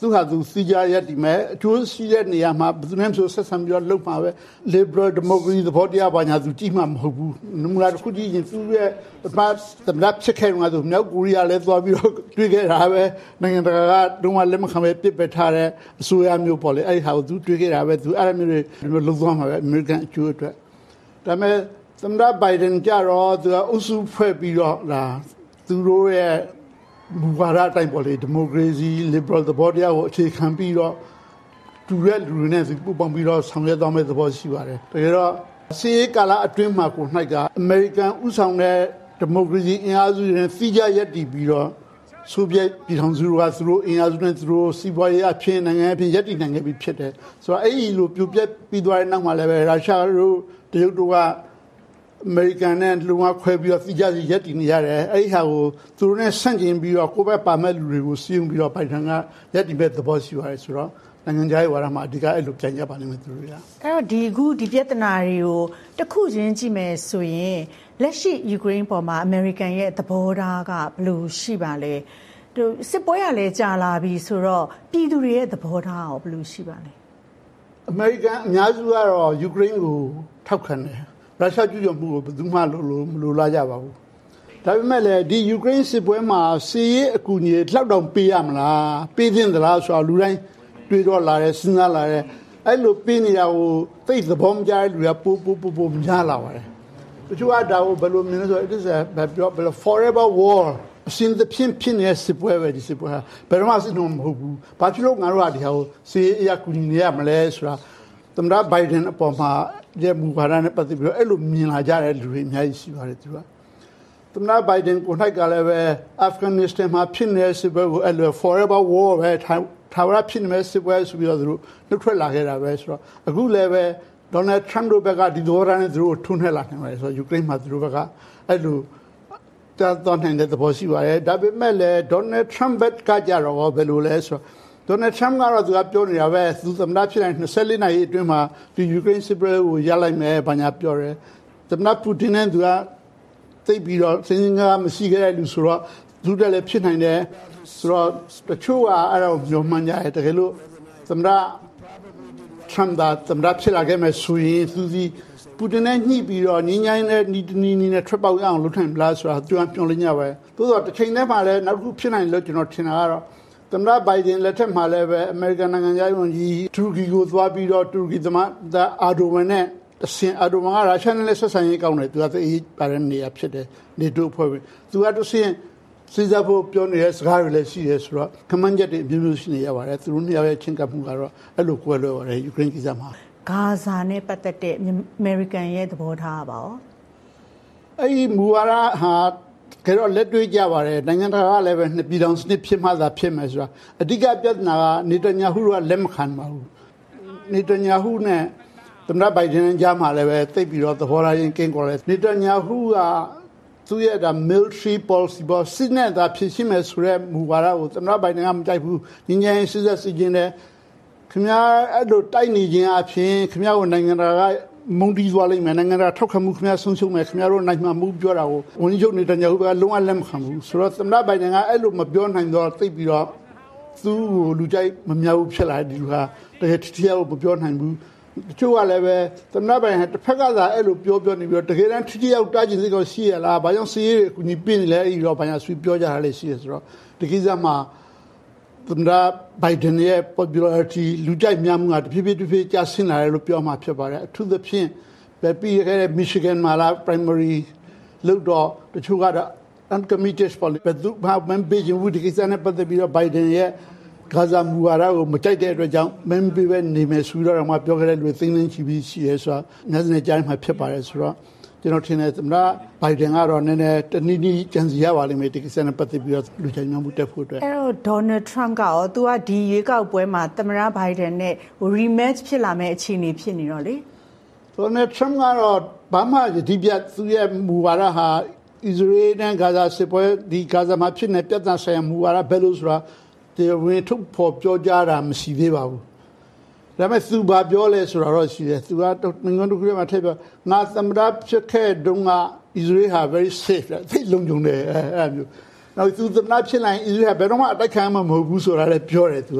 သူဟာသူစီကြရက်ဒီမဲ့အကျိုးရှိတဲ့နေရာမှာဘယ်သူနဲ့ဆိုဆက်ဆံပြီးတော့လုပ်မှာပဲ liberal democracy သဘောတရားပါညာသူကြည့်မှမဟုတ်ဘူးနမူနာတစ်ခုကြည့်ရင်သူရဲ့သမ္မတဖြစ်ခဲ့တော့သူမြောက်ကိုရီးယားလည်းသွားပြီးတော့တွေ့ခဲ့တာပဲနိုင်ငံတကာကတော့လက်မခံပဲပြစ်ပယ်ထားတဲ့အစိုးရမျိုးပေါ့လေအဲ့ဒီဟာကိုသူတွေ့ခဲ့တာပဲသူအဲ့လိုမျိုးတွေလုံသွားမှာပဲအမေရိကန်အကျိုးအတွက်ဒါပေမဲ့သမ္မတဘိုင်ဒန်ကြတော့သူကအုပ်စုဖွဲ့ပြီးတော့လာသူတို့ရဲ့မူဝါဒအတိုင်းပေါ့လေဒီမိုကရေစီ liberal သဘောတရားကိုအခြေခံပြီးတော့တူတဲ့လူတွေနဲ့ပူးပေါင်းပြီးတော့ဆောင်ရွက်သွားမယ့်သဘောရှိပါတယ်တကယ်တော့စီးကာလအတွင်းမှာကို၌ကအမေရိကန်ဥဆောင်တဲ့ဒီမိုကရေစီအင်အားစုတွေနဲ့စီးကြရက်တည်ပြီးတော့ဆိုဗီယက်ပြည်ထောင်စုကသူတို့အင်အားစုနဲ့သူတို့စီးပွားရေးအဖြစ်နိုင်ငံအဖြစ်ရက်တည်နိုင်ခဲ့ပြီးဖြစ်တယ်ဆိုတော့အဲ့ဒီလိုပြိုပြက်ပြီးသွားတဲ့နောက်မှာလည်းပဲရုရှားတို့တရုတ်တို့ကအမေရိကန်နဲ့လူဝခွဲပြီးတော့စီကြစီရက်တည်နေရတယ်အဲ့ဒီဟာကိုသူတို့နဲ့ဆန့်ကျင်ပြီးတော့ကိုယ့်ဘက်ပါမဲ့လူတွေကိုစီးရင်ပြီးတော့ဘိုင်ဒန်ကရက်တည်မဲ့သဘောရှိပါတယ်ဆိုတော့နိုင်ငံခြားရေးဝါဒမှာအဓိကအဲ့လိုပြန်ကြပါလိမ့်မယ်သူတို့ကအဲ့တော့ဒီပြဿနာတွေကိုတစ်ခုချင်းကြည့်မယ်ဆိုရင်လက်ရှိယူကရိန်းပေါ်မှာအမေရိကန်ရဲ့သဘောထားကဘယ်လိုရှိပါလဲသူစစ်ပွဲရလဲကြာလာပြီဆိုတော့ပြည်သူတွေရဲ့သဘောထားရောဘယ်လိုရှိပါလဲအမေရိကန်အများစုကတော့ယူကရိန်းကိုထောက်ခံတယ်ရုရှားကျူးကျော်မှုကိုဘယ်သူမှမလိုလားကြပါဘူးဒါပေမဲ့လည်းဒီယူကရိန်းစစ်ပွဲမှာစီးရဲအကူအညီလောက်တောင်ပေးရမလားပေးသင့်သလားဆိုတော့လူတိုင်းတွေးတော့လာတယ်စဉ်းစားလာတယ်အဲ့လိုပေးနေတာကိုသိသဘောမကျတဲ့လူကပိုများလာပါတယ်တချို့ကဒါကိုဘယ်လိုမြင်လဲဆိုတော့ it is a forever war အစဉ်သဖြင့်ဖြစ်နေတဲ့စစ်ပွဲပဲဒီစစ်ပွဲဟာဘယ်တော့မှစစ်လို့မဟုတ်ဘူးဘာဖြစ်လို့ငါတို့ကဒီဟာကိုစီးရဲအကူအညီနေရမလဲဆိုတာသမ္မတဘိုင်ဒန်အပေါ်မှာဒီမူဝါဒနဲ့ပတ်သက်ပြီးတော့အဲ့လိုမြင်လာကြတဲ့လူတွေအများကြီးရှိပါတယ်သူကသမ္မတဘိုင်ဒန်ကို၌ကလည်းပဲအာဖဂန်နစ္စတန်မှာဖြစ်နေတဲ့စစ်ပွဲကိုအဲ့လို forever war ပဲထာဝရဖြစ်နေတဲ့စစ်ပွဲဆိုပြီးတော့သူတို့နှုတ်ထွက်လာခဲ့တာပဲဆိုတော့အခုလည်းပဲဒေါ်နယ်ထရန့်တို့ဘက်ကဒီသဘောထားနဲ့သူတို့ထွန်းထက်လာနိုင်ပါတယ်ဆိုတော့ယူကရိန်းမှာသူတို့ဘက်ကအဲ့လိုတောင်းနိုင်တဲ့သဘောရှိပါတယ်ဒါပေမဲ့လည်းဒေါ်နယ်ထရန့်ဘက်ကကြတော့ဘယ်လိုလဲဆိုတော့ဒေါ်နယ်ထရန့်ကတော့သူကပြောနေတာပဲသူသမ္မတဖြစ်တိုင်း24နာရီအတွင်းမှာဒီယူကရိန်းစစ်ပွဲကိုရလိုက်မယ်ဘာညာပြောတယ်သမ္မတပူတင်နဲ့သူကသိပြီးတော့စဉ်းစားမရှိခဲ့တဲ့လူဆိုတော့သူတည်းလည်းဖြစ်နိုင်တယ်ဆိုတော့တချို့ကအဲ့ဒါကိုပြောမှန်းကြတယ်တကယ်လို့သမ္မတထရန့်ကသမ္မတဖြစ်လာခဲ့မယ်ဆိုရင်သူဒီပူတင်နဲ့ညှိပြီးတော့ငင်းငိုင်းနဲ့နီနဲ့ထွက်ပေါက်အောင်လုပ်နိုင်မလားဆိုတာသူကပြောလို့ညပါပဲသို့တော့တစ်ချိန်တည်းမှာလည်းနောက်တစ်ခုဖြစ်နိုင်လို့ကျွန်တော်ထင်တာကတော့သမ္မတဘိုင်ဒန်လက်ထက်မှာလည်းပဲအမေရိကန်နိုင်ငံသားဝန်ကြီးတူရကီကိုသွားပြီးတော့တူရကီသမ္မတအာဒိုဝမ်နဲ့အစဉ်အာဒိုဝမ်ကရုရှားနဲ့ဆက်ဆံရေးကောင်းတယ်သူကသိပါတဲ့နေရာဖြစ်တယ်နေတိုးဖွဲ့ပြီးသူကတစ်ဆင့်စီဇာဖို့ပြောနေတဲ့စကားတွေလည်းရှိတယ်ဆိုတော့ကမန်ဂျက်တွေအမျိုးမျိုးရှိနေရပါတယ်သူတို့နှစ်ယောက်ရဲ့ချင်းကပ်မှုကတော့အဲ့လိုကွဲလွဲပါတယ်ယူကရိန်းကိစ္စမှာဂါဇာနဲ့ပတ်သက်တဲ့အမေရိကန်ရဲ့သဘောထားပါရောအဲ့ဒီမူဝါဒဟာကြတော့လက်တွေ့ကြပါတယ်နိုင်ငံတကာကလည်းပဲနှစ်ပြည်ထောင်စနစ်ဖြစ်မှသာဖြစ်မယ်ဆိုတာအဓိကပြဿနာကနေတညာဟုကလက်မခံပါဘူးနေတညာဟုနဲ့သမ္မတဘိုင်ဒန်ကြားမှာလည်းပဲသိပြီးတော့သဘောထားချင်းကင်းကွာတယ်နေတညာဟုကသူရဲ့ဒါ military policy ပေါ်စစ်နဲ့သာဖြစ်ရှိမယ်ဆိုတဲ့မူဝါဒကိုသမ္မတဘိုင်ဒန်ကမကြိုက်ဘူးငင်းငင်းစစ်စစ်စစ်ချင်းတဲ့ခင်ဗျားအဲ့လိုတိုက်နေခြင်းအပြင်ခင်ဗျားကိုနိုင်ငံတကာကမုန်တီးသွားလိမ့်မယ်နိုင်ငံတကာထောက်ခံမှုခင်ဗျားဆုံးရှုံးမယ်ခင်ဗျားတို့နိုင်မှာမဟုတ်ပြောတာကိုဝန်ကြီးချုပ်နေတညာဟုကလုံးဝလက်မခံဘူးဆိုတော့သမ္မတဘိုင်ဒန်ကအဲ့လိုမပြောနိုင်တော့သိပြီးတော့သူ့ကိုလူကြိုက်မများဘူးဖြစ်လာတယ်ဒီလူဟာတကယ်တရားကိုမပြောနိုင်ဘူးတချို့ကလည်းပဲသမ္မတဘိုင်ဒန်တစ်ဖက်ကသာအဲ့လိုပြောနေပြီးတော့တကယ်တမ်းထိထိရောက်တားကျင်စိတ်ကိုရှိရလားဘာကြောင့်စီးရဲကူညီပြနေလဲအဲ့ဒီတော့ဘာညာဆွေးပြောကြတာလည်းရှိရဆိုတော့ဒီကိစ္စမှာသမ္မတဘိုင်ဒန်ရဲ့ popularity လူကြိုက်များမှုကတဖြည်းဖြည်းကျဆင်းလာတယ်လို့ပြောမှဖြစ်ပါတယ်အထူးသဖြင့်ပဲပြီးခဲ့တဲ့ Michigan မှာလာ primary လို့တော့တချို့ကတော့ uncommitted policy ဘယ်သူမှမပေးချင်ဘူးဒီကိစ္စနဲ့ပတ်သက်ပြီးတော့ဘိုင်ဒန်ရဲ့ဂါဇာမူဝါဒကိုမကြိုက်တဲ့အတွက်ကြောင့်မင်းပြပဲနေမယ်ဆိုတော့မှပြောခဲ့တဲ့လူသိန်းသိန်းချီပြီးရှိရဲဆိုတာညစနေကြိုင်းမှာဖြစ်ပါတယ်ဆိုတော့ကျွန်တော်ထင်တယ်သမ္မတဘိုင်ဒန်ကတော့နည်းနည်းတနည်းနည်းကြံစီရပါလိမ့်မယ်ဒီကိစ္စနဲ့ပတ်သက်ပြီးတော့လူချိုင်များမှုတက်ဖို့အတွက်အဲ့တော့ဒေါ်နယ်ထရန့်ကရောသူကဒီရွေးကောက်ပွဲမှာသမ္မတဘိုင်ဒန်နဲ့ rematch ဖြစ်လာမယ့်အခြေအနေဖြစ်နေတော့လေဒေါ်နယ်ထရန့်ကတော့ဘာမှဒီပြသူရဲ့မူဝါဒဟာအစ္စရေးနဲ့ဂါဇာစစ်ပွဲဒီဂါဇာမှာဖြစ်နေပြဿနာဆိုင်ရာမူဝါဒဘယ်လိုဆိုတာဒီဝင်ထုတ်ဖို့ပြောကြတာမရှိသေးပါဘူးဒါပေမဲ့သူဘာပြောလဲဆိုတော့ရှိတယ်သူကနိုင်ငံတို့ကမှထည့်ပြောငါသမ္မတဖြစ်ခဲ့တုန်းက Israel ဟာ very safe သိလုံခြုံတယ်အဲ့လိုမျိုးနောက်သူသမ္မတဖြစ်လာရင် Israel ဘယ်တော့မှအတိုက်ခံမှာမဟုတ်ဘူးဆိုတာလည်းပြောတယ်သူက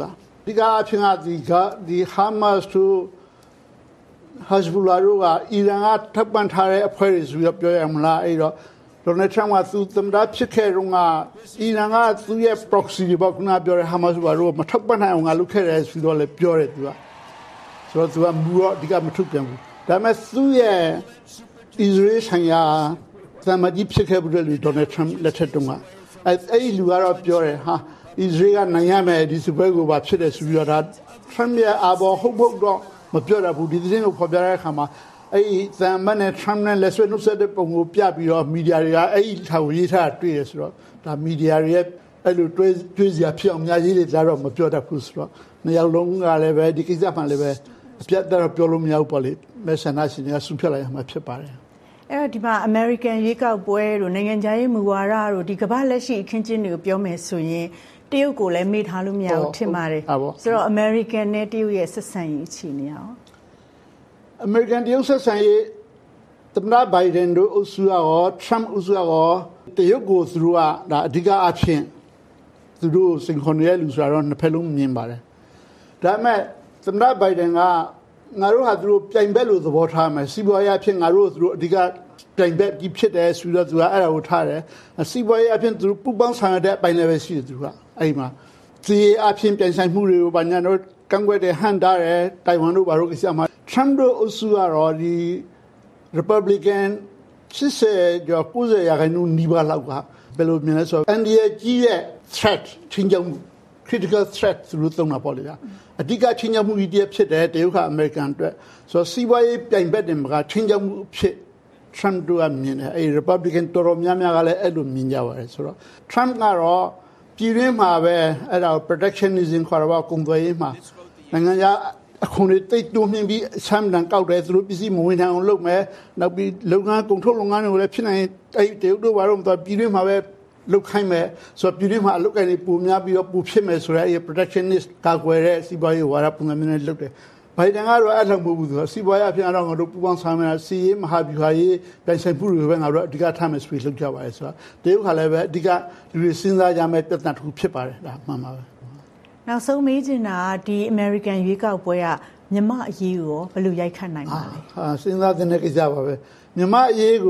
ဒီကအဖြစ်ဒီ Hamas တို့ Hezbollah တို့ကအီရန်ကထောက်ပံ့ထားတဲ့အဖွဲ့တွေဆိုပြီးပြောရမလားအဲ့တော့ Donald Trump ကသူသမ္မတဖြစ်ခဲ့တော့ကအီရန်ကသူ့ရဲ့ proxy တွေပေါ့ခုနပြောတဲ့ Hamas တို့မထောက်ပံ့နိုင်အောင်လုပ်ခဲ့တယ်ဆိုတော့လည်းပြောတယ်သူကဆိုတော့သူကမူတော့အဓိကမထုတ်ပြန်ဘူးဒါပေမဲ့သူ့ရဲ့ Israel ဆိုင်ရာသမ္မတဖြစ်ခဲ့ဘူးလေ Donald Trump လက်ထက်တုန်းကအဲ့ဒီလူကတော့ပြောတယ်ဟာ Israel ကနိုင်ရမယ်ဒီစစ်ပွဲကိုပါဖြစ်တယ်ဆိုပြီးတော့ဒါ Trump ရဲ့အဘောဟုတ်ဖို့တော့မပြောရဘူးဒီသတင်းကိုဖော်ပြတဲ့အခါမှာအဲ့ဒီသမ္မတနဲ့ Trump နဲ့လက်ဆွဲနှုတ်ဆက်တဲ့ပုံကိုပြပြီးတော့မီဒီယာတွေကအဲ့ဒီထားကိုရေးထားတွေ့ရဆိုတော့ဒါမီဒီယာတွေရဲ့အဲ့လိုတွေးစရာဖြစ်အောင်များရေးလေတော့မပြောတတ်ဘူးဆိုတော့နှစ်ယောက်လုံးကလည်းပဲဒီကိစ္စမှလည်းပဲအပြတ်တော့ပြောလို့မရဘူးပေါ့လေမဲဆန္ဒရှင်တွေကဆူဖြတ်လိုက်ရမှာဖြစ်ပါတယ်အဲ့တော့ဒီမှာ American ရွေးကောက်ပွဲတို့နိုင်ငံခြားရေးမူဝါဒတို့ဒီကမ္ဘာလက်ရှိအခင်းကျင်းတွေကိုပြောမယ်ဆိုရင်တရုတ်ကိုလည်းမေ့ထားလို့မရဘူးထင်ပါတယ်ဆိုတော့ American နဲ့တရုတ်ရဲ့ဆက်ဆံရေးအခြေအနေအောင် American တရုတ်ဆက်ဆံရေးသမ္မတ Biden တို့အစိုးရရော Trump အစိုးရရောတရုတ်ကိုသူတို့ကဒါအဓိကအဖြစ်သူတို့စင်ခွန်ရဲလူဆိုတော့နှစ်ဖက်လုံးမြင်ပါတယ်ဒါပေမဲ့သမ္မတ Biden ကငါတို့ဟာသူတို့ပြိုင်ဘက်လို့သဘောထားမယ်စီးပွားရေးအဖြစ်ငါတို့သူတို့အဓိကပြိုင်ဘက်ကြီးဖြစ်တယ်ဆိုတော့သူကအဲ့ဒါကိုထားတယ်စီးပွားရေးအဖြစ်သူတို့ပူပေါင်းဆောင်ရတဲ့အပိုင်းလည်းပဲရှိတယ်သူကအဲ့မှာစီးအဖြစ်ပြိုင်ဆိုင်မှုတွေကိုဘာညာတော့ကန့်ကွက်တဲ့ဟန်တာတယ်တိုင်ဝမ်တို့ဘာလို့ကိစ္စမှာ Trump တို့အစိုးရတော့ဒီ Republican 60ကျော်90ရာခိုင်နှုန်းနီးပါးလောက်ကဘယ်လိုမြင်လဲဆိုတော့ NDA ကြီးရဲ့ threat ချင်းကြောင့် critical threat သူတို့သုံးတာပေါ့လေအဓိကချင်းကြောင့်မှုကြီးဖြစ်တယ်တရုတ်က American အတွက်ဆိုတော့စီးပွားရေးပြိုင်ဘက်တွေမှာချင်းကြောင့်မှုဖြစ် Trump တို့ကမြင်တယ်အဲ့ Republican တော်တော်များများကလည်းအဲ့လိုမြင်ကြပါတယ်ဆိုတော့ Trump ကတော့ပြည်တွင်းမှာပဲအဲ့ဒါ protectionism ခေါ်တော့ကုန်သွယ်ရေးမှာနိုင်ငံခြားအခုနေတိတ်တိုးမြင့်ပြီးဆမ်းတန်ကောက်တယ်သူတို့ပစ္စည်းမဝင်နိုင်အောင်လုပ်မယ်နောက်ပြီးလုပ်ငန်းကုန်ထုတ်လုပ်ငန်းတွေကိုလည်းဖြစ်နိုင်အဲ့တရုတ်တို့ဘာလို့မသွားပြည်တွင်းမှာပဲလုပ်ခိုင်းမယ်ဆိုတော့ပြည်တွင်းမှာအလုပ်ကိုင်တွေပုံများပြီးတော့ပူဖြစ်မယ်ဆိုတော့အဲ့ protectionist ကာကွယ်တဲ့စီးပွားရေးဝါဒပုံစံမျိုးနဲ့လုပ်တယ်ဘိုင်ဒန်ကတော့အဲ့လိုမဟုတ်ဘူးသူကစီးပွားရေးအဖြစ်တော့ငါတို့ပူပေါင်းဆောင်မယ်စီးရေးမဟာဗျူဟာရေးပြန်ဆိုင်မှုတွေပဲငါတို့အဓိကထားမယ်ဆိုပြီးလုပ်ကြပါတယ်ဆိုတော့တရုတ်ကလည်းပဲအဓိကလူတွေစဉ်းစားကြမယ်ပြဿနာတစ်ခုဖြစ်ပါတယ်ဒါမှန်ပါပဲနောက်ဆုံးမေးချင်တာဒီ American ရွေးကောက်ပွဲကမြန်မာအရေးကိုဘယ်လိုရိုက်ခတ်နိုင်ပါလဲစဉ်းစားတဲ့ကိစ္စပါပဲမြန်မာအရေး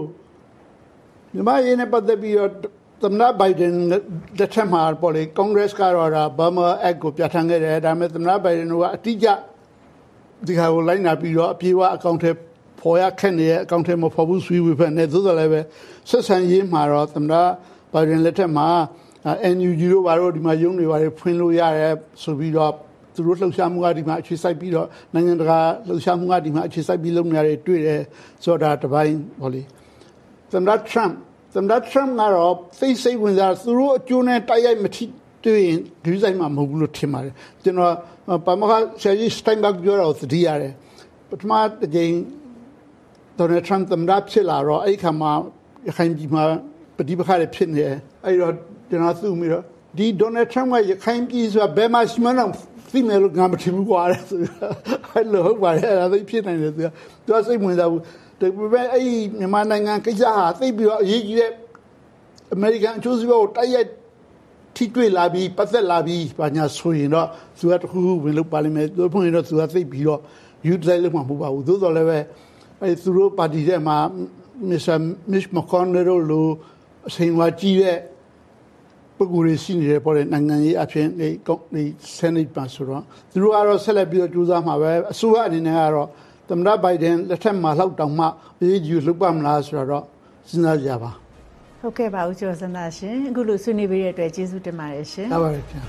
နဲ့ပတ်သက်ပြီးတော့သမ္မတ Biden လက်ထက်မှာပေါ့လေ Congress ကတော့ဒါ Burma Act ကိုပြဋ္ဌာန်းခဲ့တယ်ဒါပေမဲ့သမ္မတ Biden ကအတိအကျဒီဟာကိုလိုက်နာပြီးတော့အပြေအဝအကောင့်ထဲပေါ်ရခက်နေတဲ့အကောင့်ထဲမပေါ်ဘူးဆွေးဝေဖက်နေသို့တော်လည်းပဲဆက်ဆံရေးမှာတော့သမ္မတ Biden လက်ထက်မှာ NUG တို့ဘာလို့ဒီမှာရုံးတွေဘာတွေဖွင့်လို့ရတယ်ဆိုပြီးတော့သူတို့လှုပ်ရှားမှုကဒီမှာအခြေစိုက်ပြီးတော့နိုင်ငံတကာလှုပ်ရှားမှုကဒီမှာအခြေစိုက်ပြီးလုပ်နေရတယ်တွေ့တယ်ဆိုတော့ဒါတစ်ပိုင်းပေါ့လေသမ္မတ Trump ကတော့စိတ်ဝင်စားသူတို့အကျိုးနဲ့တိုက်ရိုက်မထိတွေ့ရင်ဒီဆိုင်မှာမဟုတ်ဘူးလို့ထင်ပါတယ်ကျွန်တော်ပါမခဆယ်ကြီးစတိုင်ဘတ်ပြောတော့သတိရတယ်ပထမတစ်ကြိမ် Donald Trump သမ္မတဖြစ်လာတော့အဲ့ခါမှာရခိုင်ပြည်မှာပဋိပက္ခတွေဖြစ်နေတယ်အဲ့တော့ကျွန်တော်သူ့ပြီးတော့ဒီ Donald Trump ကရခိုင်ပြည်ဆိုတာဘယ်မှာရှိမှန်းတော့သိမယ်လို့ငါမထင်ဘူးကွာဆိုအဲ့လိုဟုတ်ပါတယ်အဲ့ဒါသိဖြစ်နိုင်တယ်သူကစိတ်ဝင်စားဘူးဒါပေမဲ့အဲ့မြန်မာနိုင်ငံကိစ္စဟာသိပြီးတော့အရေးကြီးတဲ့အမေရိကန်အကျိုးစီးပွားကိုတိုက်ရိုက်ထိတွေ့လာပြီးပတ်သက်လာပြီးဘာညာဆိုရင်တော့သူကတခုဝင်လို့ပါလိမ့်မယ်သူဖွင့်ရင်တော့သူကသိပြီးတော့ utilize လုပ်မှာမဟုတ်ပါဘူးသို့တော်လည်းပဲအဲ့သူတို့ပါတီထဲမှာ Mr. Mitch McConnell တို့လိုအချိန်ဝါကြီးတဲ့ပုဂ္ဂိုလ်တွေရှိနေတယ်ပေါ့လေနိုင်ငံရေးအဖြစ်ဒီ Senate ပါဆိုတော့သူတို့ကတော့ဆက်လက်ပြီးတော့ကြိုးစားမှာပဲအစိုးရအနေနဲ့ကတော့သမ္မတ Biden လက်ထက်မှာလောက်တောင်မှရေးယူလုပ်ပါမလားဆိုတော့စဉ်းစားကြပါဟုတ်ကဲ့ပါဦးကျော်စန္ဒရှင်အခုလိုဆွေးနွေးပေးတဲ့အတွက်ကျေးဇူးတင်ပါတယ်ရှင်ဟုတ်ပါတယ်ခင်ဗျာ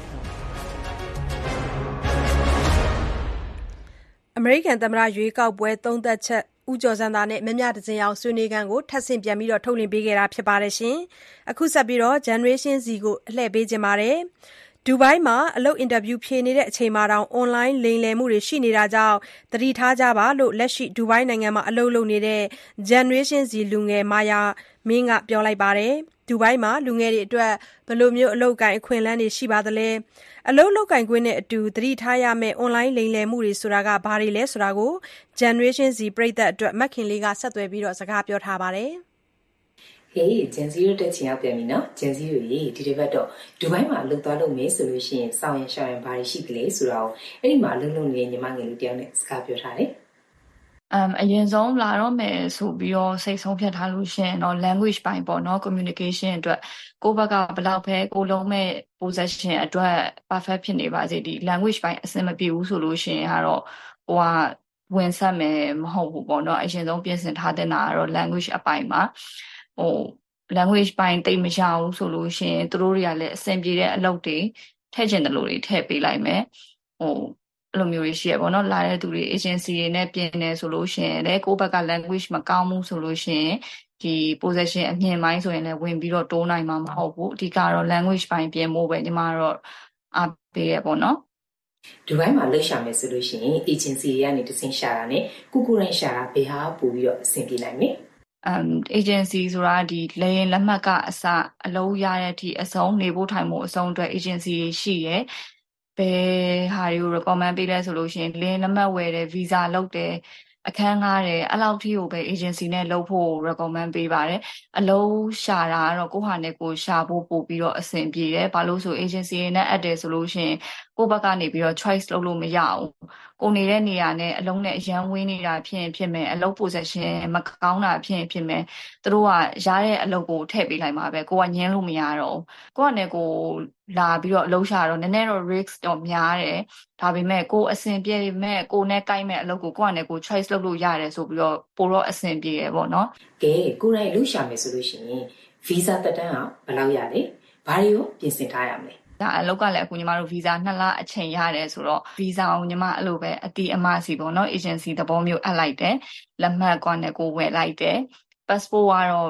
အမေရိကန်သမ္မတရွေးကောက်ပွဲသုံးသက်ချက်ဦးကျော်စန္ဒာနဲ့မြမြတစင်အောင်ဆွေးနွေးခန်းကိုထပ်ဆင့်ပြန်ပြီးတော့ထုတ်လွှင့်ပေးခဲ့တာဖြစ်ပါတယ်ရှင်အခုဆက်ပြီးတော့ Generation Z ကိုအလှည့်ပေးခြင်းပါတယ်ဒူဘိုင်းမှာအလုပ်အင်တာဗျူးဖြေနေတဲ့အချိန်မှာတောင်အွန်လိုင်းလိမ်လည်မှုတွေရှိနေတာကြောင့်သတိထားကြပါလို့လက်ရှိဒူဘိုင်းနိုင်ငံမှာအလုပ်လုပ်နေတဲ့ Generation Z လူငယ်မာယာမင်းကပြောလိုက်ပါတယ်ဒူဘိုင်းမှာလူငယ်တွေအတွက်ဘယ်လိုမျိုးအလုပ်ကိုင်အခွင့်အလမ်းတွေရှိပါသလဲအလုပ်လုပ်ကိုင်ခွင့်နဲ့အတူသတိထားရမယ့်အွန်လိုင်းလိမ်လည်မှုတွေဆိုတာကဘာတွေလဲဆိုတာကို Generation Z ပရိသတ်အတွက်မခင်လေးကဆက်သွယ်ပြီးတော့စကားပြောထားပါတယ်ဟေးဂျန်စီတို့တက်ချင်ရောက်ပြန်ပြီနော်ဂျန်စီတို့ရေဒီတစ်ပတ်တော့ဒူဘိုင်းမှာလှုပ်သွားလို့မေးဆိုလို့ရှိရင်စောင်းရင်ရှောင်းရင်ဘာတွေရှိကလေးဆိုတော့အဲ့ဒီမှာလှုပ်နေတဲ့ညီမငယ်လေးတယောက်နဲ့စကားပြောထားတယ်အရင်ဆုံးလာတော့မယ်ဆိုပြီးတော့စိတ်ဆုံးဖြတ်ထားလို့ရှင်เนาะ language ပိုင်းပေါ့เนาะ communication အတွက်ကိုယ့်ဘက်ကဘယ်လောက်ပဲကိုလုံးမဲ့ possession အတွက် perfect ဖြစ်နေပါစေဒီ language ပိုင်းအဆင်မပြေဘူးဆိုလို့ရှင်ကတော့ဟိုကဝင်ဆက်မယ်မဟုတ်ဘူးပေါ့เนาะအရင်ဆုံးပြင်ဆင်ထားတဲ့နာကတော့ language အပိုင်းမှာဟို language ပိုင်းတိတ်မရဘူးဆိုလို့ရှင်သူတို့တွေကလည်းအဆင်ပြေတဲ့အလုပ်တွေထည့်ချင်တယ်လို့တွေထည့်ပေးလိုက်မယ်ဟိုအဲ့လိုမျိုးရှိရပေါ့နော်လာတဲ့သူတွေ agency တွေနဲ့ပြင်နေဆိုလို့ရှိရင်လည်းကိုယ့်ဘက်က language မကောင်းဘူးဆိုလို့ရှိရင်ဒီ possession အမြင်ပိုင်းဆိုရင်လည်းဝင်ပြီးတော့တိုးနိုင်မှာမဟုတ်ဘူးအဓိကတော့ language ပိုင်းပြင်ဖို့ပဲဒီမှာတော့အားပေးရပေါ့နော်ဒီဘက်မှာလှုပ်ရှားမယ်ဆိုလို့ရှိရင် agency တွေကနေတစင်ရှာတာနဲ့ကိုကိုရင်ရှာတာဘယ်ဟာပို့ပြီးတော့အဆင်ပြေနိုင်မလဲ agency ဆိုတာဒီလေရင်လက်မှတ်ကအစအလုံးရတဲ့အထိအဆုံးနေဖို့ထိုင်ဖို့အဆုံးအတွက် agency ရှိရယ်ဘယ်ဟာတွေကို recommend ပေးလဲဆိုလို့ရှိရင်လင်းလက်မှတ်ဝယ်တယ် visa လုပ်တယ်အခန်းငှားတယ်အဲ့လောက်ထိကိုပဲ agency နဲ့လုပ်ဖို့ recommend ပေးပါတယ်အလုံးရှာတာကတော့ကိုယ့်ဟာနဲ့ကိုယ်ရှာဖို့ပို့ပြီးတော့အဆင်ပြေတယ်ဘာလို့ဆို agency နဲ့အပ်တယ်ဆိုလို့ရှိရင်ကိုယ့်ဘက်ကနေပြီးတော့ choice လုပ်လို့မရဘူးကိုနေတဲ့နေရာနဲ့အလုံးနဲ့အရန်ဝင်းနေတာဖြစ်မယ်အလုံး possession မကောင်းတာဖြစ်မယ်သူတို့ကရတဲ့အလုပ်ကိုထည့်ပေးလိုက်မှာပဲကိုကညင်းလို့မရတော့ဘူးကိုကနဲ့ကိုလာပြီးတော့အလုံးရှာတော့နည်းနည်းတော့ risk တော့များတယ်ဒါပေမဲ့ကိုအဆင်ပြေမဲ့ကိုနဲ့ကိုက်မဲ့အလုပ်ကိုကနဲ့ကို choice လုပ်လို့ရတယ်ဆိုပြီးတော့ပိုတော့အဆင်ပြေရပေါ့နော်ကဲကိုယ်တိုင်လှုပ်ရှားမယ်ဆိုလို့ရှိရင် visa တက်တန်းကဘယ်လောက်ရလဲဘာတွေကိုပြင်ဆင်ထားရမလဲဒါအလောက်ကလည်းအခုညီမတို့ visa 2 လအချိန်ရတယ်ဆိုတော့ visa ကိုညီမအဲ့လိုပဲအတီးအမစီပေါ့နော် agency သဘောမျိုးအပ်လိုက်တယ်လက်မှတ်ကွာနဲ့ကိုဝယ်လိုက်တယ် passport ကတော့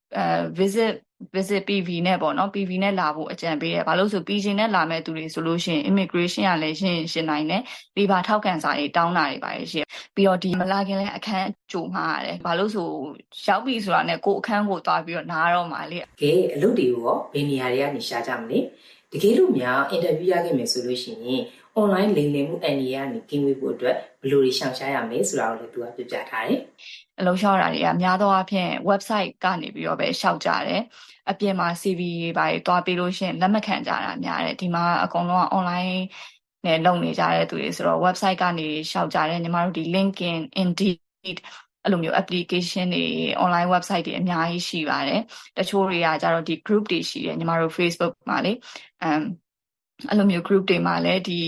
visit PV နဲ့ပေါ့နော် PV နဲ့လာဖို့အကြံပေးတယ်ဘာလို့ဆို PG နဲ့လာမဲ့သူတွေဆိုလို့ရှိရင် immigration ကလည်းရှင်းနိုင်တယ်ဒီပါထောက်ခံစာတွေတောင်းတာတွေပါတယ်ရှိပြီးတော့ဒီမလာခင်လည်းအခန်းကြိုမှာရတယ်ဘာလို့ဆိုရောက်ပြီဆိုတာနဲ့ကိုအခန်းကိုသွားပြီးတော့နားတော့မှာလေကဲအလုပ်တွေကိုရောဘယ်နေရာတွေကနေရှာကြမလဲတကယ်လို့များ interview ရခဲ့မယ်ဆိုလို့ရှိရင် online လိမ်လည်မှုအန္တရာယ်ကနေကင်းဝေးဖို့အတွက်ဘယ်လိုတွေရှောင်ရှားရမလဲဆိုတာကိုလည်းသူကပြပြထားတယ်အလုပ်လျှောက်တာတွေကများသောအားဖြင့် website ကနေပြီးတော့ပဲရှောက်ကြတယ်အပြင်မှာ CV တွေပါတွားပေးလို့ရှိရင်လက်မခံကြတာများတယ်ဒီမှာအကုန်လုံးက online နဲ့လုပ်နေကြတဲ့သူတွေဆိုတော့ website ကနေရှောက်ကြတယ်ညီမတို့ဒီ LinkedIn Indeed အဲ့လိုမျိုး application တွေ online website တွေအများကြီးရှိပါတယ်တချို့တွေကကြတော့ဒီ group တွေရှိတယ်ညီမတို့ Facebook မှာလေအဲ့လိုမျိုး group တွေမှာလည်းဒီ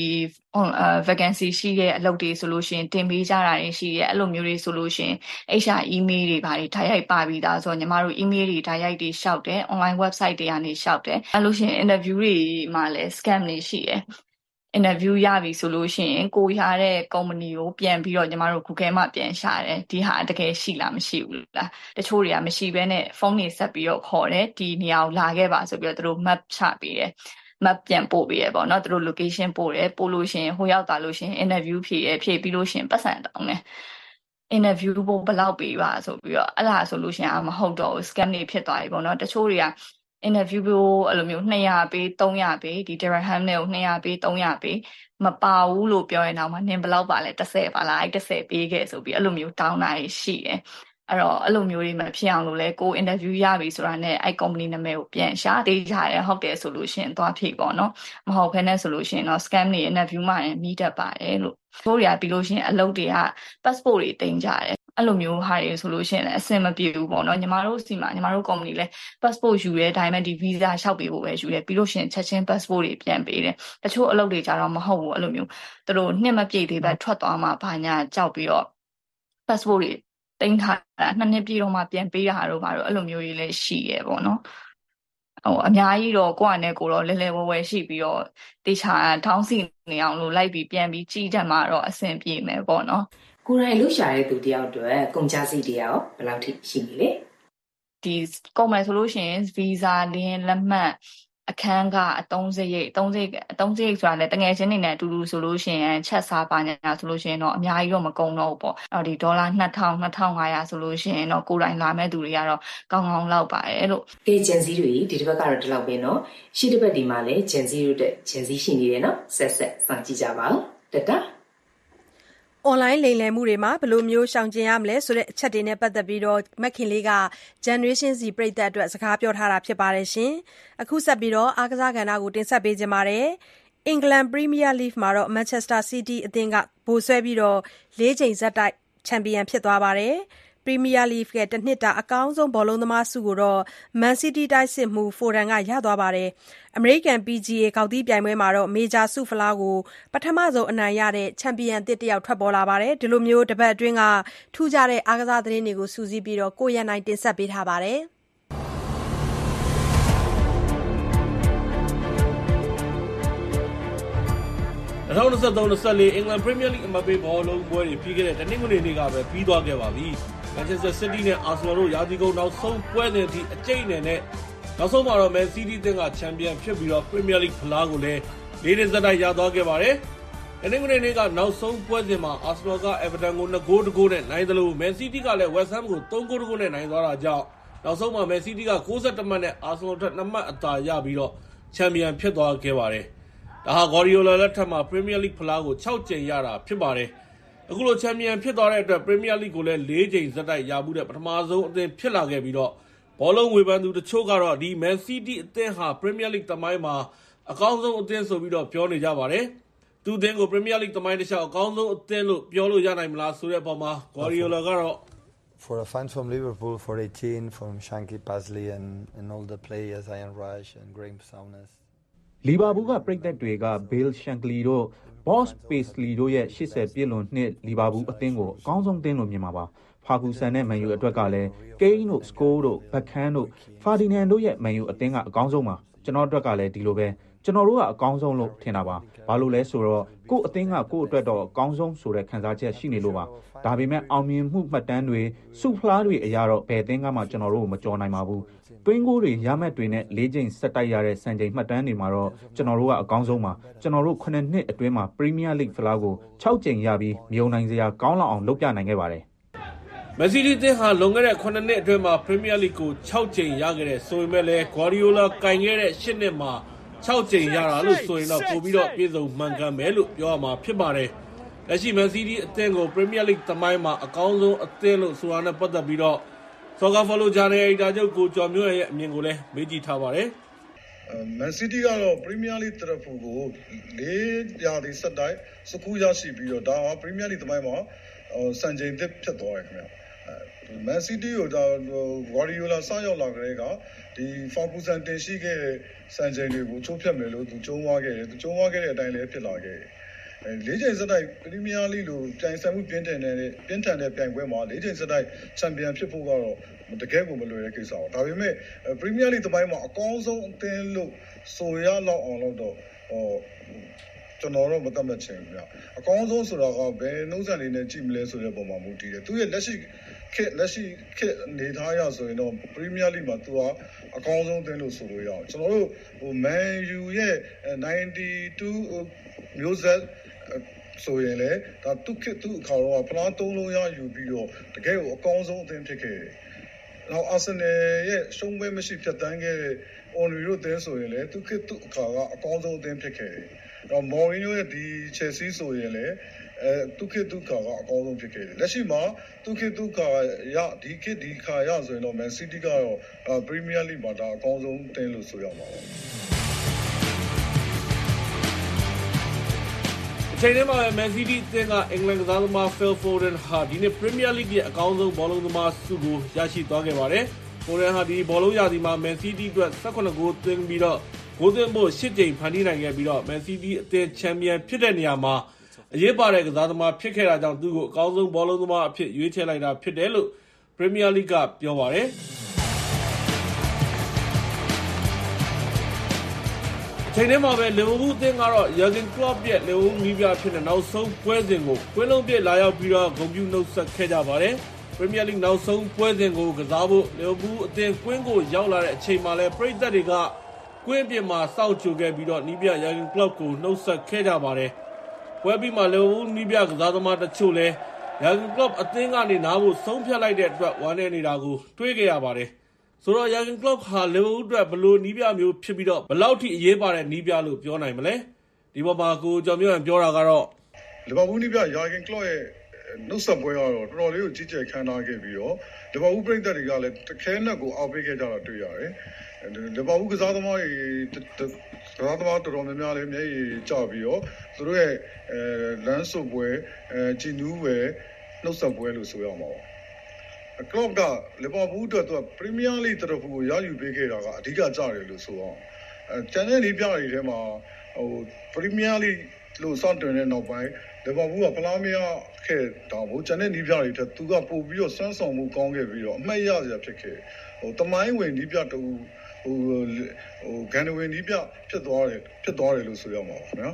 vacancy ရှိတဲ့အလုပ်တွေဆိုလို့ရှိရင်တင်ပေးကြတာတွေရှိရဲအဲ့လိုမျိုးတွေဆိုလို့ရှိရင် HR email တွေဘာတွေဓာတ်ရိုက်ပါပြီးသားဆိုတော့ညီမတို့ email တွေဓာတ်ရိုက်တွေရှောက်တယ် online website တွေကနေရှောက်တယ်အဲ့လိုရှိရင် interview တွေမှာလည်း scam တွေရှိရဲinterview ရပြီဆိုလို့ရှိရင်ကိုရတဲ့ company ကိုပြန်ပြီးတော့ညီမတို့ Google မှာပြန်ရှာတယ်ဒီဟာတကယ်ရှိလားမရှိဘူးလားတချို့တွေကမရှိဘဲနဲ့ဖုန်းတွေဆက်ပြီးတော့ခေါ်တယ်ဒီနေရာကိုလာခဲ့ပါဆိုပြီးတော့သူတို့ map ချပေးတယ်map ပြန်ပို့ပေးရပေါ့နော်သူတို့ location ပို့တယ်ပို့လို့ရှိရင်ဟိုရောက်တာလို့ရှိရင် interview ဖြည့်ပြီးလို့ရှိရင်ပတ်စံတောင်းတယ် interview ပို့ဘယ်လောက်ပေးပါဆိုပြီးတော့အဲ့ဒါဆိုလို့ရှိရင်မဟုတ်တော့ဘူး scam တွေဖြစ်သွားပြီပေါ့နော်တချို့တွေက interview အဲ့လိုမျိုး200ပေး300ပေးဒီ dirham နဲ့ကို200ပေး300ပေးမပါဘူးလို့ပြောရင်တော့မှနင်ဘယ်လောက်ပါလဲ30ပါလားအဲ့30ပေးခဲ့ဆိုပြီးအဲ့လိုမျိုးတောင်းတာရှိတယ်အဲ့တော့အဲ့လိုမျိုးတွေမဖြစ်အောင်လို့လဲကို interview ရပြီဆိုတာနဲ့အဲ့ company နာမည်ကိုပြန်ရှာသေးကြတယ်ဟုတ်တယ်ဆိုလို့ရှိရင်သွားဖြေပေါ့နော်မဟုတ်ဘဲနဲ့ဆိုလို့ရှိရင်တော့ scam တွေ interview မှာမိတတ်ပါတယ်လို့တို့တွေကပြီးလို့ရှိရင်အလုပ်တွေက passport တွေတင်ကြတယ်အဲ့လိုမျိုးဟာတွေဆိုလို့ရှိရင်လည်းအဆင်မပြေဘူးပေါ့နော်ညီမတို့စီမှာညီမတို့ company လဲ passport ယူရဲဒါပေမဲ့ဒီ visa လျှောက်ပေးဖို့ပဲယူရဲပြီးလို့ရှိရင်ချက်ချင်း passport တွေပြန်ပေးတယ်တချို့အလုပ်တွေကြတော့မဟုတ်ဘူးအဲ့လိုမျိုးသူတို့နှစ်မပြည့်သေးပဲထွက်သွားမှဘာညာကြောက်ပြီးတော့ passport တွေတင်ထားတာ2 နှစ်ပြည့်တော့မှပြန်ပေးတာတို့ဘာလို့အဲ့လိုမျိုးကြီးလည်းရှိရဲပေါ့နော်ဟိုအများကြီးတော့ကိုယ့်အနေနဲ့ကိုတော့လဲလဲဝဲရှိပြီးတော့တေချာထောင်းစီနေအောင်လို့လိုက်ပြီးပြန်ပြီးကြည့်တတ်မှတော့အဆင်ပြေမယ်ပေါ့နော်ကိုယ်တိုင်လှုပ်ရှားတဲ့သူတယောက်အတွက်ကုန်ကျစရိတ်တွေရောဘယ်လောက်ထိရှိနေလဲဒီကုန်မယ်ဆိုလို့ရှိရင် visa လင်းလက်မှတ်အခန်းကအတုံးစရိတ်ဆိုတာလည်းတငယ်ချင်းတွေနဲ့အတူတူဆိုလို့ရှိရင်ချက်စားပါညာဆိုလို့ရှိရင်တော့အများကြီးတော့မကုန်တော့ဘူးပေါ့အော်ဒီဒေါ်လာ2500ဆိုလို့ရှိရင်တော့ကိုယ်တိုင်လာမဲ့သူတွေကတော့ကောင်းကောင်းလောက်ပါတယ်လို့ကဲဂျန်စီတွေဒီတစ်ပတ်ကတော့ဒီလောက်ပဲเนาะရှေ့တစ်ပတ်ဒီမှာလည်းဂျန်စီတို့တဲ့ဂျန်စီရှိနေတယ်เนาะဆက်စောင့်ကြည့်ကြပါဦးတတအွန်လိုင်းလိမ်လည်မှုတွေမှာဘယ်လိုမျိုးရှောင်ကျဉ်ရမလဲဆိုတဲ့အချက်တွေနဲ့ပတ်သက်ပြီးမခင်လေးက Generation Z ပရိသတ်အတွက်စကားပြောထားတာဖြစ်ပါတယ်။အခုဆက်ပြီးအားကစားကဏ္ဍကိုတင်ဆက်ပေးချင်ပါတယ်။ အင်္ဂလန်ပရီးမီးယားလိဂ်မှာ Manchester City အသင်းကဗိုလ်စွဲပြီး4 ကြိမ်ဆက်တိုက်ချန်ပီယံဖြစ်သွားပါတယ်။ ပရီးမီးယားလိဂ်ရဲ့တနှစ်တာအကောင်းဆုံးဘောလုံးသမားဆုကို Man City တိုက်စစ်မှူး Foden ကရသွားပါတယ်။ အမေရိကန် PGA ဂေါက်သီးပြိုင်ပွဲမှာမေဂျာဆုဖလားကိုပထမဆုံးအနိုင်ရတဲ့ချန်ပီယံသစ်တယောက်ထွက်ပေါ်လာပါတယ်။ ဒီလိုတပတ်အတွင်းထူးခြားတဲ့အားကစားသတင်းတွေကိုစုစည်းပြီးကိုရန်နိုင်တင်ဆက်ပေးထားပါတယ်။ 2023-24 အင်္ဂလန်ပရီးမီးယားလိဂ်အမှတ်ပေးဘောလုံးပွဲတွေပြီးခဲ့တဲ့တနင်္ဂနွေနေ့ကပဲပြီးသွားခဲ့ပါပြီ။ Manchester City နဲ့ Arsenal တို့ရာသီကုန်နောက်ဆုံးပွဲစဉ်အထိအကျိတ်အနယ်နဲ့နောက်ဆုံးမှာMan City အသင်းကချန်ပီယံဖြစ်ပြီးပရီးမီးယားလိဂ်ဖလားကိုလည်း4 နှစ်ဆက်တိုက်ရသွားခဲ့ပါတယ်။တနင်္ဂနွေနေ့ကနောက်ဆုံးပွဲစဉ်မှာ Arsenal က Everton ကို2 ဂိုး 1 ဂိုးနဲ့နိုင်သလို Man City ကလည်း West Ham ကို3 ဂိုး 1 ဂိုးနဲ့နိုင်သွားတာကြောင့်နောက်ဆုံးမှာ Man City က61 မှတ်နဲ့ Arsenal ထက်2 မှတ်အသာရပြီးချန်ပီယံဖြစ်သွားခဲ့ပါတယ်။ ဒါဟာ Guardiola လက်ထက်မှာ Premier League ဖလားကို6 ကြိမ်ရတာဖြစ်ပါတယ်။အခုလိုချန်ပီယံဖြစ်သွားတဲ့အတွက် Premier League ကိုလည်း4 ကြိမ်ဆက်တိုက်ရမှုတဲ့ပထမဆုံးအသင်းဖြစ်လာခဲ့ပြီးဘောလုံးဝေဖန်သူတချို့ကတော့ဒီ Man City အသင်းဟာ Premier League သမိုင်းမှာအကောင်းဆုံးအသင်းဆိုပြီးပြောနေကြပါတယ်။သူ့အသင်းကို Premier League သမိုင်းတစ်လျှောက်အကောင်းဆုံးအသင်းလို့ပြောလို့ရနိုင်မလားဆိုတဲ့အပေါ်မှာ Guardiola ကတော့ For a fan from Liverpool, for 18, from Shanky Pasley and all the players, Ian Rush and Graham Souness. လီဗာပူးကပရိသတ်တွေက Bill Shankly တို့ Boss Paisley တို့ရဲ့80ပြည့်လွန်နှစ်လီဗာပူးအသင်းကိုအကောင်းဆုံးအသင်းလို့မြင်မှာပါ။ဖာဂူဆန်နဲ့မန်ယူအတွက်ကလည်း Kane တို့ Scholes တို့ Beckham တို့ Ferdinand တို့ရဲ့မန်ယူအသင်းကအကောင်းဆုံးပါ။ကျွန်တော်အတွက်ကလည်းဒီလိုပဲကျွန်တော်တို့ကအကောင်းဆုံးလို့ထင်တာပါ။ဘာလို့လဲဆိုတော့ကိုယ့်အသင်းကကိုယ့်အတွက်တော့အကောင်းဆုံးဆိုတဲ့ခံစားချက်ရှိနေလို့ပါ။ဒါပေမဲ့အောင်မြင်မှုမှတ်တမ်းတွေစုဖလားတွေအရာတော့ဘယ်အသင်းကမှကျွန်တော်တို့ကိုမကြော်နိုင်ပါဘူး။တွင်းကိုတွေရမှတ်တွေနဲ့4 ကြိမ်ဆက်တိုက်ရတဲ့စံချိန်မှတ်တမ်းတွေမှာတော့ကျွန်တော်တို့ကအကောင်းဆုံးပါ။ကျွန်တော်တို့9 နှစ်အတွင်းမှာ Premier League ဖလားကို6 ကြိမ်ရပြီးမြုံနိုင်စရာကောင်းလောက်အောင်လုပ်ပြနိုင်ခဲ့ပါတယ်။ Man City အသင်းဟာလွန်ခဲ့တဲ့9 နှစ်အတွင်းမှာ Premier League ကို6 ကြိမ်ရခဲ့တဲ့ဆိုပေမဲ့လည်း Guardiola ကင်ခဲ့တဲ့8 နှစ်မှာ6 ကြိမ်ရတာလို့ဆိုရင်တော့ပိုပြီးပြည့်စုံမှန်ကန်မယ်လို့ပြောရမှာဖြစ်ပါတယ်။လက်ရှိ Man City အသင်းကို Premier League သမိုင်းမှာအကောင်းဆုံးအသင်းလို့ဆိုတာနဲ့ပတ်သက်ပြီးSoccer Follow Channel အယ်ဒီတာချုပ်ကိုကျော်မျိုးရဲ့အမြင်ကိုလည်းမေးကြည့်ထားပါတယ်။ Man City ကတော့ Premier League တရဖူကို4 ရာသီဆက်တိုက်စကူးရရှိပြီးဒါဟာ Premier League သမိုင်းမှာစံချိန်သစ်ဖြစ်သွားတယ်ခင်ဗျ။ Man City ကိုGuardiola စရောက်လာကြတဲ့ကဒီ Ferguson တင်ရှိခဲ့တဲ့စံချိန်တွေကိုချိုးဖျက်မယ်လို့သူကြုံးဝါခဲ့တယ်။သူကြုံးဝါခဲ့တဲ့အတိုင်းလည်းဖြစ်လာခဲ့တယ်။4 ချိန်ဆက်တိုက် Premier League လို့ပြိုင်ဆိုင်မှုပြင်းထန်တဲ့ပြိုင်ပွဲမှာ4 ချိန်ဆက်တိုက်ချန်ပီယံဖြစ်ဖို့ကတော့တကယ်ကိုမလွယ်တဲ့ကိစ္စပါ။ဒါပေမဲ့ Premier League သမိုင်းမှာအကောင်းဆုံးအသင်းလို့ဆိုရလောက်အောင်တော့ကျွန်တော်တော့မသတ်မှတ်ချင်ဘူးဗျ။အကောင်းဆုံးဆိုတာကဘယ်နှုတ်ဆက်လေးနဲ့ကြည့်မလဲဆိုတဲ့ပုံမှာမူတည်တယ်။သူရဲ့လက်ရှိခေတ်နေထားရဆိုရင်တော့ Premier League မှာသူကအကောင်းဆုံးအသင်းလို့ဆိုလို့ရအောင်။ကျွန်တော်တို့Man U ရဲ့92မျိုးဆက်ဆိုရင်လည်းဒါသူ့အခါတော့ဖလား3 လုံးရယူပြီးတကယ်ကိုအကောင်းဆုံးအသင်းဖြစ်ခဲ့တယ်။နောက် Arsenal ရဲ့ရှုံးပွဲမရှိဖြတ်တန်းခဲ့တဲ့ Onry တို့အသင်းဆိုရင်လည်းသူ့အခါကအကောင်းဆုံးအသင်းဖြစ်ခဲ့တယ်။နောက် Mourinho ရဲ့ဒီ Chelsea ဆိုရင်လည်းသူ့အခါကအကောင်းဆုံးဖြစ်ခဲ့တယ်။လက်ရှိမှာသူ့အခါရဒီခါရဆိုရင်တော့ Man City ကတော့ Premier League မှာဒါအကောင်းဆုံးအသင်းလို့ဆိုရမှာပါ။ချိန်ထဲမှာပဲ Man City အသင်းကအင်္ဂလန်ကစားသမား Phil Foden ဟာဒီနေ့ Premier League ရဲ့အကောင်းဆုံးဘောလုံးသမားဆုကိုရရှိသွားခဲ့ပါတယ်။ Foden ဟာဒီဘောလုံးရာသီမှာ Man City အတွက်18 ဂိုးသွင်းပြီးဂိုးသွင်းဖို့8 ကြိမ်ဖန်တီးနိုင်ခဲ့ပြီးMan City အသင်းချန်ပီယံဖြစ်တဲ့နေရာမှာအရေးပါတဲ့ကစားသမားဖြစ်ခဲ့တာကြောင့်သူ့ကိုအကောင်းဆုံးဘောလုံးသမားအဖြစ်ရွေးချယ်လိုက်တာဖြစ်တယ်လို့ Premier League ကပြောပါတယ်။ချိန်ထဲမှာပဲလီဗာပူးအသင်းကတော့ Jurgen Klopp ရဲ့လီဗာပူးနည်းပြဖြစ်တဲ့နောက်ဆုံးပွဲစဉ်ကိုကွင်းလုံးပြည့်လာရောက်ပြီးဂုဏ်ပြုနှုတ်ဆက်ခဲ့ကြပါတယ်။ Premier League နောက်ဆုံးပွဲစဉ်ကိုကစားဖို့လီဗာပူးအသင်းကွင်းကိုရောက်လာတဲ့အချိန်မှာလည်းပရိသတ်တွေကကွင်းပြင်မှာစောင့်ကြိုခဲ့ပြီးနည်းပြ Jurgen Klopp ကိုနှုတ်ဆက်ခဲ့ကြပါတယ်။ပွဲပြီးမှလီဗာပူးနည်းပြကစားသမားတချို့လည်း Jurgen Klopp အသင်းကနေနားဖို့ဆုံးဖြတ်လိုက်တဲ့အတွက်ဝမ်းနည်းနေတာကိုတွေ့ခဲ့ရပါတယ်။ဆိုတော့ Jurgen Klopp ဟာလီဗာပူးအတွက်ဘယ်လိုနည်းပြမျိုးဖြစ်ပြီးဘယ်လောက်ထိအရေးပါတဲ့နည်းပြလို့ပြောနိုင်မလဲ။ဒီပေါ်မှာကိုကျော်မျိုးပြောတာကတော့လီဗာပူးနည်းပြယာဂင်ကလော့ရဲ့နှုတ်ဆက်ပွဲကတော့တော်တော်လေးကိုကြီးကျယ်ခမ်းနားခဲ့ပြီးတော့လီဗာပူးပရိသတ်တွေကလည်းတခဲနက်ကိုအောက်ပေးခဲ့ကြတာတွေ့ရတယ်လီဗာပူးကစားသမားတော်တော်များများလည်းမျက်ရည်ကျပြီးတော့သူတို့ရဲ့လမ်းစုပ်ပွဲဂျီနူးပဲနှုတ်ဆက်ပွဲလို့ဆိုရမှာပါကလော့ကလီဗာပူးအတွက်သူကပရီးမီးယားလိဂ်တရဖူကိုရယူပေးခဲ့တာကအဓိကကျတယ်လို့ဆိုအောင်ကျန်တဲ့နေပြတွေထဲမှာပရီးမီးယားလိဂ်လို့စတင်တဲ့နောက်ပိုင်းလီဗာပူးကဖလားမရခဲ့တာမို့ကျန်တဲ့နေပြတွေထက်သူကပို့ပြီးတော့စွမ်းဆောင်မှုကောင်းခဲ့ပြီးတော့အမှတ်ရစရာဖြစ်ခဲ့တမိုင်းဝင်နေပြတူဂန်နဝင်နီးပြဖြစ်သွားတယ်လို့ဆိုရမှာပါခင်ဗျာ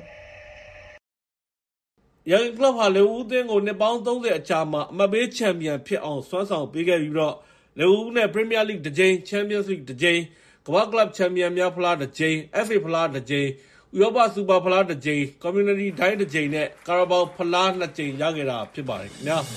ရန်ကလပ်ဟာလေဦးအသင်းကိုနှစ်ပေါင်း30အကြာမှာအမတ်ပေးချန်ပီယံဖြစ်အောင်စွမ်းဆောင်ပေးခဲ့ပြီးတော့လေဦးနဲ့ပရီးမီးယားလိဂ်တစ်ကြိမ်ချန်ပီယံစ်လိဂ်တစ်ကြိမ်ကမ္ဘာကလပ်ချန်ပီယံများဖလားတစ်ကြိမ် FA ဖလားတစ်ကြိမ်ဥရောပစူပါဖလားတစ်ကြိမ်ကွန်မြူနတီဒိုင်းတစ်ကြိမ်နဲ့ကာရာဘောင်ဖလား2ကြိမ်ရခဲ့တာဖြစ်ပါတယ်ခင်ဗျာ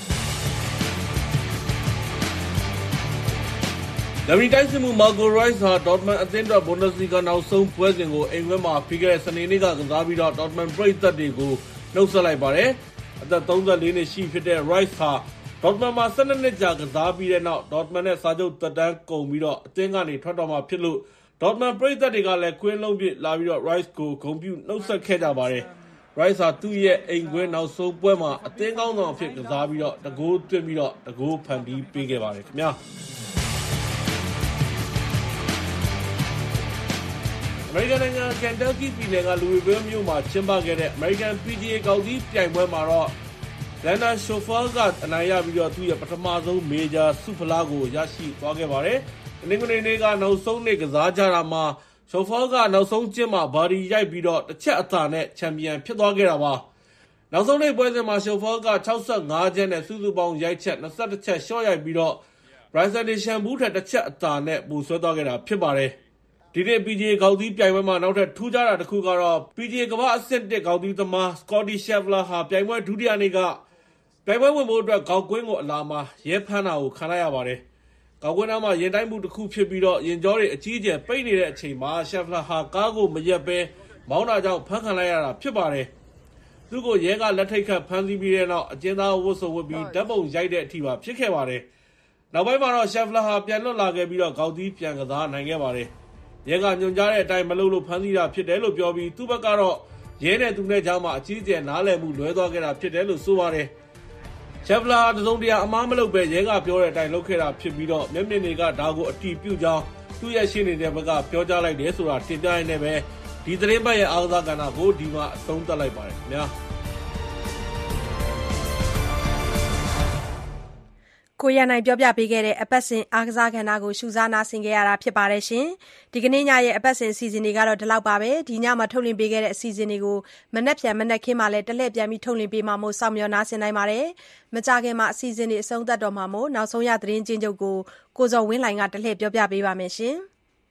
လဗီတိုင်းစမှုမာဂိုရိုက်စ်ဟာဒေါ့တမန်အသင်းအတွက်ဘွန်ဒက်စလီဂါနောက်ဆုံးပွဲစဉ်ကိုအိမ်ဝဲမှာပြီးခဲ့တဲ့စနေနေ့ကကစားပြီးတော့ဒေါ့တမန်ပရိသတ်တွေကိုနှုတ်ဆက်လိုက်ပါတယ်အသက်34နှစ်ရှိဖြစ်တဲ့ Rice ဟာဒေါ့တမန်မှာ12နှစ်ကြာကစားပြီးတဲ့နောက်ဒေါ့တမန်နဲ့စာချုပ်သက်တမ်းကုန်ပြီးတော့အသင်းကနေထွက်တော့မှာဖြစ်လို့ဒေါ့တမန်ပရိသတ်တွေကလည်းကွင်းလုံးပြစ်လာပြီးတော့ Rice ကိုဂုဏ်ပြုနှုတ်ဆက်ခဲ့ကြပါတယ် Rice ဟာသူ့ရဲ့အိမ်ကွင်းနောက်ဆုံးပွဲမှာအသင်းကောင်းဆောင်အဖြစ်ကစားပြီးတော့တဂိုးသွင်းပြီးတော့တဂိုးဖန်တီးပေးခဲ့ပါတယ်ခင်ဗျာအမေရိကန်နိုင်ငံကန်တက်ကီပြည်နယ်ကလူဝီဗီးမြို့မှာကျင်းပခဲ့တဲ့ American PGA ကောက်သီးပြိုင်ပွဲမှာတော့လန်ဒန်ရှိုဖာကအနိုင်ရပြီးတော့သူ့ရဲ့ပထမဆုံးမေဂျာဆုဖလားကိုရရှိသွားခဲ့ပါတယ်။တနင်္ဂနွေနေ့ကနောက်ဆုံးနေ့ကစားကြတာမှာရှိုဖာကနောက်ဆုံးကျင်းမှာဘာဒီရိုက်ပြီးတော့တစ်ချက်အသာနဲ့ချန်ပီယံဖြစ်သွားခဲ့တာပါ။နောက်ဆုံးနေ့ပွဲစဉ်မှာရှိုဖာက65ချက်နဲ့စုစုပေါင်းရိုက်ချက်21ချက်ရှော့ရိုက်ပြီးတော့ Bryson DeChambeau ထက်တစ်ချက်အသာနဲ့ပူဆွဲသွားခဲ့တာဖြစ်ပါတယ်။ဒီနေ့ PGA ကောက်သီးပြိုင်ပွဲမှာနောက်ထပ်ထူးခြားတာတစ်ခုကတော့ PGA ကမ္ဘာအဆင့်1ကောက်သီးသမား Scottie Scheffler ဟာပြိုင်ပွဲဒုတိယနေ့ကပြိုင်ပွဲဝင်ဖို့အတွက်ကောက်ကွင်းကိုအလာမှာရဲဖမ်းတာကိုခံလိုက်ရပါတယ်။ကောက်ကွင်းသားမှာရင်တိုင်းမှုတစ်ခုဖြစ်ပြီးတော့ရင်ကြောတွေအကြီးအကျယ်ပိတ်နေတဲ့အချိန်မှာ Scheffler ဟာကားကိုမရက်ပဲမောင်းတာကြောင့်ဖမ်းခံလိုက်ရတာဖြစ်ပါတယ်။သူ့ကိုရဲကလက်ထိတ်ခတ်ဖမ်းဆီးပြီးတဲ့နောက်အကျဉ်းသားဝတ်စုံဝတ်ပြီးဓာတ်ပုံရိုက်တဲ့အထိပါဖြစ်ခဲ့ပါတယ်။နောက်ပိုင်းမှာတော့ Scheffler ဟာပြန်လွတ်လာခဲ့ပြီးတော့ကောက်သီးပြန်ကစားနိုင်ခဲ့ပါတယ်။ရဲကညွှန်ကြားတဲ့အတိုင်းမလုပ်လို့ဖမ်းဆီးတာဖြစ်တယ်လို့ပြောပြီးသူ့ဘက်ကတော့ရဲနဲ့သူနဲ့ကြားမှာအကြီးအကျယ်နားလည်မှုလွဲသွားခဲ့တာဖြစ်တယ်လို့ဆိုပါတယ်။ Scheffler တစုံတရာအမားမလုပ်ပဲရဲကပြောတဲ့အတိုင်းလုပ်ခဲ့တာဖြစ်ပြီးတော့မျက်မြင်တွေကဒါကိုအတည်ပြုကြောင်းသူ့ရဲ့ရှင်းနေတဲ့ဘက်ကပြောကြားလိုက်တယ်ဆိုတာတင်ပြရင်းနဲ့ပဲဒီသတင်းပတ်ရဲ့အားကစားကဏ္ဍကိုဒီမှာအဆုံးသတ်လိုက်ပါတယ်ခင်ဗျာ။ကိုရနိုင်ပြောပြပေးခဲ့တဲ့အပတ်စဉ်အားကစားကဏ္ဍကိုရှုစားနာဆင်ခဲ့ရတာဖြစ်ပါတယ်ရှင်။ဒီကနေ့ညရဲ့အပတ်စဉ်အစီအစဉ်တွေကတော့ဒီလောက်ပါပဲ။ဒီညမှာထုတ်လွှင့်ပေးခဲ့တဲ့အစီအစဉ်တွေကိုမနက်ဖြန်မနက်ခင်းမှာလည်းတလှည့်ပြန်ပြီးထုတ်လွှင့်ပေးမှာမို့စောင့်မျှော်နာဆင်နိုင်ပါတယ်။မကြခင်မှာအစီအစဉ်တွေအဆုံးသတ်တော့မှာမို့နောက်ဆုံးရသတင်းချင်းချုပ်ကိုဇော်ဝင်းလှိုင်ကတလှည့်ပြောပြပေးပါမယ်ရှင်။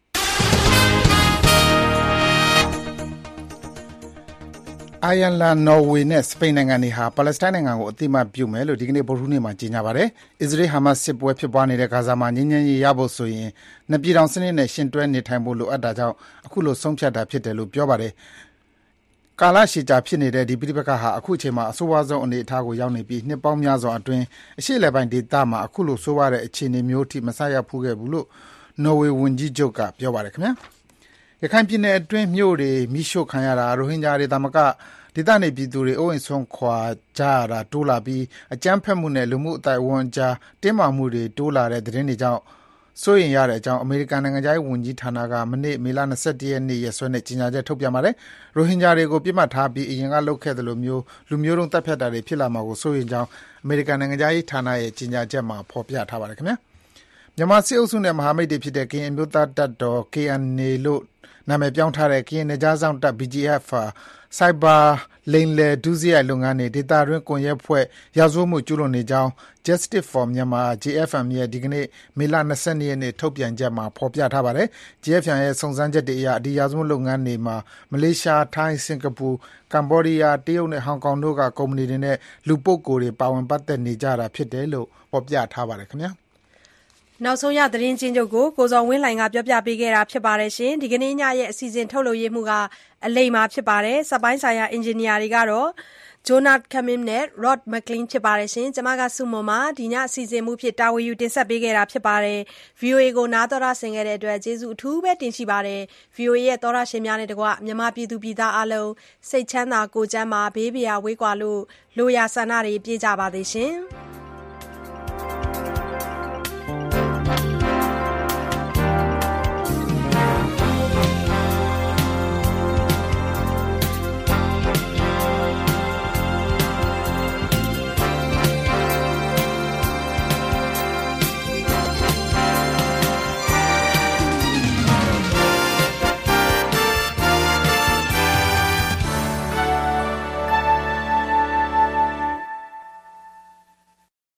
အိုင်ယာလန်၊နော်ဝေနဲ့စပိန်နိုင်ငံတွေဟာပါလက်စတိုင်းနိုင်ငံကိုအသိအမှတ်ပြုမယ်လို့ဒီကနေ့ဗုဒ္ဓဟူးနေ့မှာကြေညာပါတယ်။အစ္စရေး-ဟာမတ်စ်စစ်ပွဲဖြစ်ပွားနေတဲ့ဂါဇာမှာငြိမ်းချမ်းရေးရဖို့ဆိုရင်နှစ်ပြည်ထောင်စနစ်နဲ့ယှဉ်တွဲနေထိုင်ဖို့လိုအပ်တာကြောင့်အခုလိုဆုံးဖြတ်တာဖြစ်တယ်လို့ပြောပါတယ်။ကာလရှည်ကြာဖြစ်နေတဲ့ဒီပဋိပက္ခဟာအခုချိန်မှာအဆိုးဝါးဆုံးအနေအထားကိုရောက်နေပြီးနှစ်ပေါင်းများစွာအတွင်းအရှေ့အလယ်ပိုင်းဒေသမှာအခုလိုဆိုးဝါးတဲ့အခြေအနေမျိုးထိမဆိုက်ရောက်ဖူးခဲ့ဘူးလို့နော်ဝေဝန်ကြီးချုပ်ကပြောပါတယ်ခင်ဗျာ။ရခိုင်ပြည်နယ်အတွင်းမြို့တွေမိရှို့ခံရတာရိုဟင်ဂျာတွေသာမကဒေသနေပြည်သူတွေအိုးအိမ်ဆုံးခွာကြရတာတိုးလာပြီးအကြမ်းဖက်မှုနဲ့လူမှုအသိုက်အဝန်းကြားတင်းမာမှုတွေတိုးလာတဲ့သတင်းတွေကြောင့်စိုးရိမ်ရတဲ့အကြောင်းအမေရိကန်နိုင်ငံခြားရေးဝန်ကြီးဌာနကမနေ့မေလ21ရက်နေ့ရက်စွဲနဲ့ကြေညာချက်ထုတ်ပြန်ပါတယ်။ရိုဟင်ဂျာတွေကိုပြစ်မှတ်ထားပြီးအရင်ကလုပ်ခဲ့သလိုမျိုးလူမျိုးတုံးတပ်ဖြတ်တာတွေဖြစ်လာမှာကိုစိုးရိမ်ကြောင်းအမေရိကန်နိုင်ငံခြားရေးဌာနရဲ့ကြေညာချက်မှာဖော်ပြထားပါတယ်ခင်ဗျာ။မြန်မာစစ်အုပ်စုနဲ့မဟာမိတ်တွေဖြစ်တဲ့ကရင်အမျိုးသားတပ်တော် KNA လို့နာမည်ပြောင်းထားတဲ့ကရင်နယ်ခြားစောင့်တပ် BGF စိုက်ဘာလိန်လယ်ဒုစရိုက်လုပ်ငန်းတွေဒေသတွင်းကွန်ရက်ဖွဲ့ရာဇဝတ်မှုကျူးလွန်နေကြောင်း Justice for Myanmar JFM ရဲ့ဒီကနေ့မေလ22ရက်နေ့ထုတ်ပြန်ချက်မှာဖော်ပြထားပါတယ်။ JFM ရဲ့စုံစမ်းချက်တွေအရဒီရာဇဝတ်လုပ်ငန်းတွေမှာမလေးရှား၊ထိုင်း၊စင်ကာပူ၊ကမ္ဘောဒီးယား၊တရုတ်နဲ့ဟောင်ကောင်တို့ကကုမ္ပဏီတွေနဲ့လူပုဂ္ဂိုလ်တွေပါဝင်ပတ်သက်နေကြတာဖြစ်တယ်လို့ဖော်ပြထားပါတယ်ခင်ဗျာ။နောက်ဆုံးရသတင်းချင်းချုပ်ကိုကိုဇော်ဝင်းလှိုင်ကပြောပြပေးခဲ့တာဖြစ်ပါတယ်ရှင်ဒီကနေ့ညရဲ့အစီအစဉ်ထုတ်လုပ်ရေးမှုကအလိမ္မာဖြစ်ပါတယ်စက်ပိုင်းဆိုင်ရာအင်ဂျင်နီယာတွေကတော့Jonathan Cummins နဲ့ Rod McLean ဖြစ်ပါတယ်ရှင်ကျွန်မကစုမမဒီညအစီအစဉ်မှုဖြစ်တာဝန်ယူတင်ဆက်ပေးခဲ့တာဖြစ်ပါတယ် VOA ကိုနားတော်ရဆင်ခဲ့တဲ့အတွက်ကျေးဇူးအထူးပဲတင်ရှိပါတယ် VOA ရဲ့တော်ရရှင်များနဲ့တကွမြန်မာပြည်သူပြည်သားအလုံးစိတ်ချမ်းသာကိုယ်ကျန်းမာဘေးပြာဝေးကွာလို့လိုရာဆန္ဒတွေပြေကြပါသေးရှင်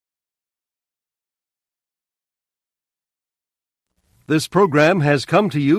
This program has come to you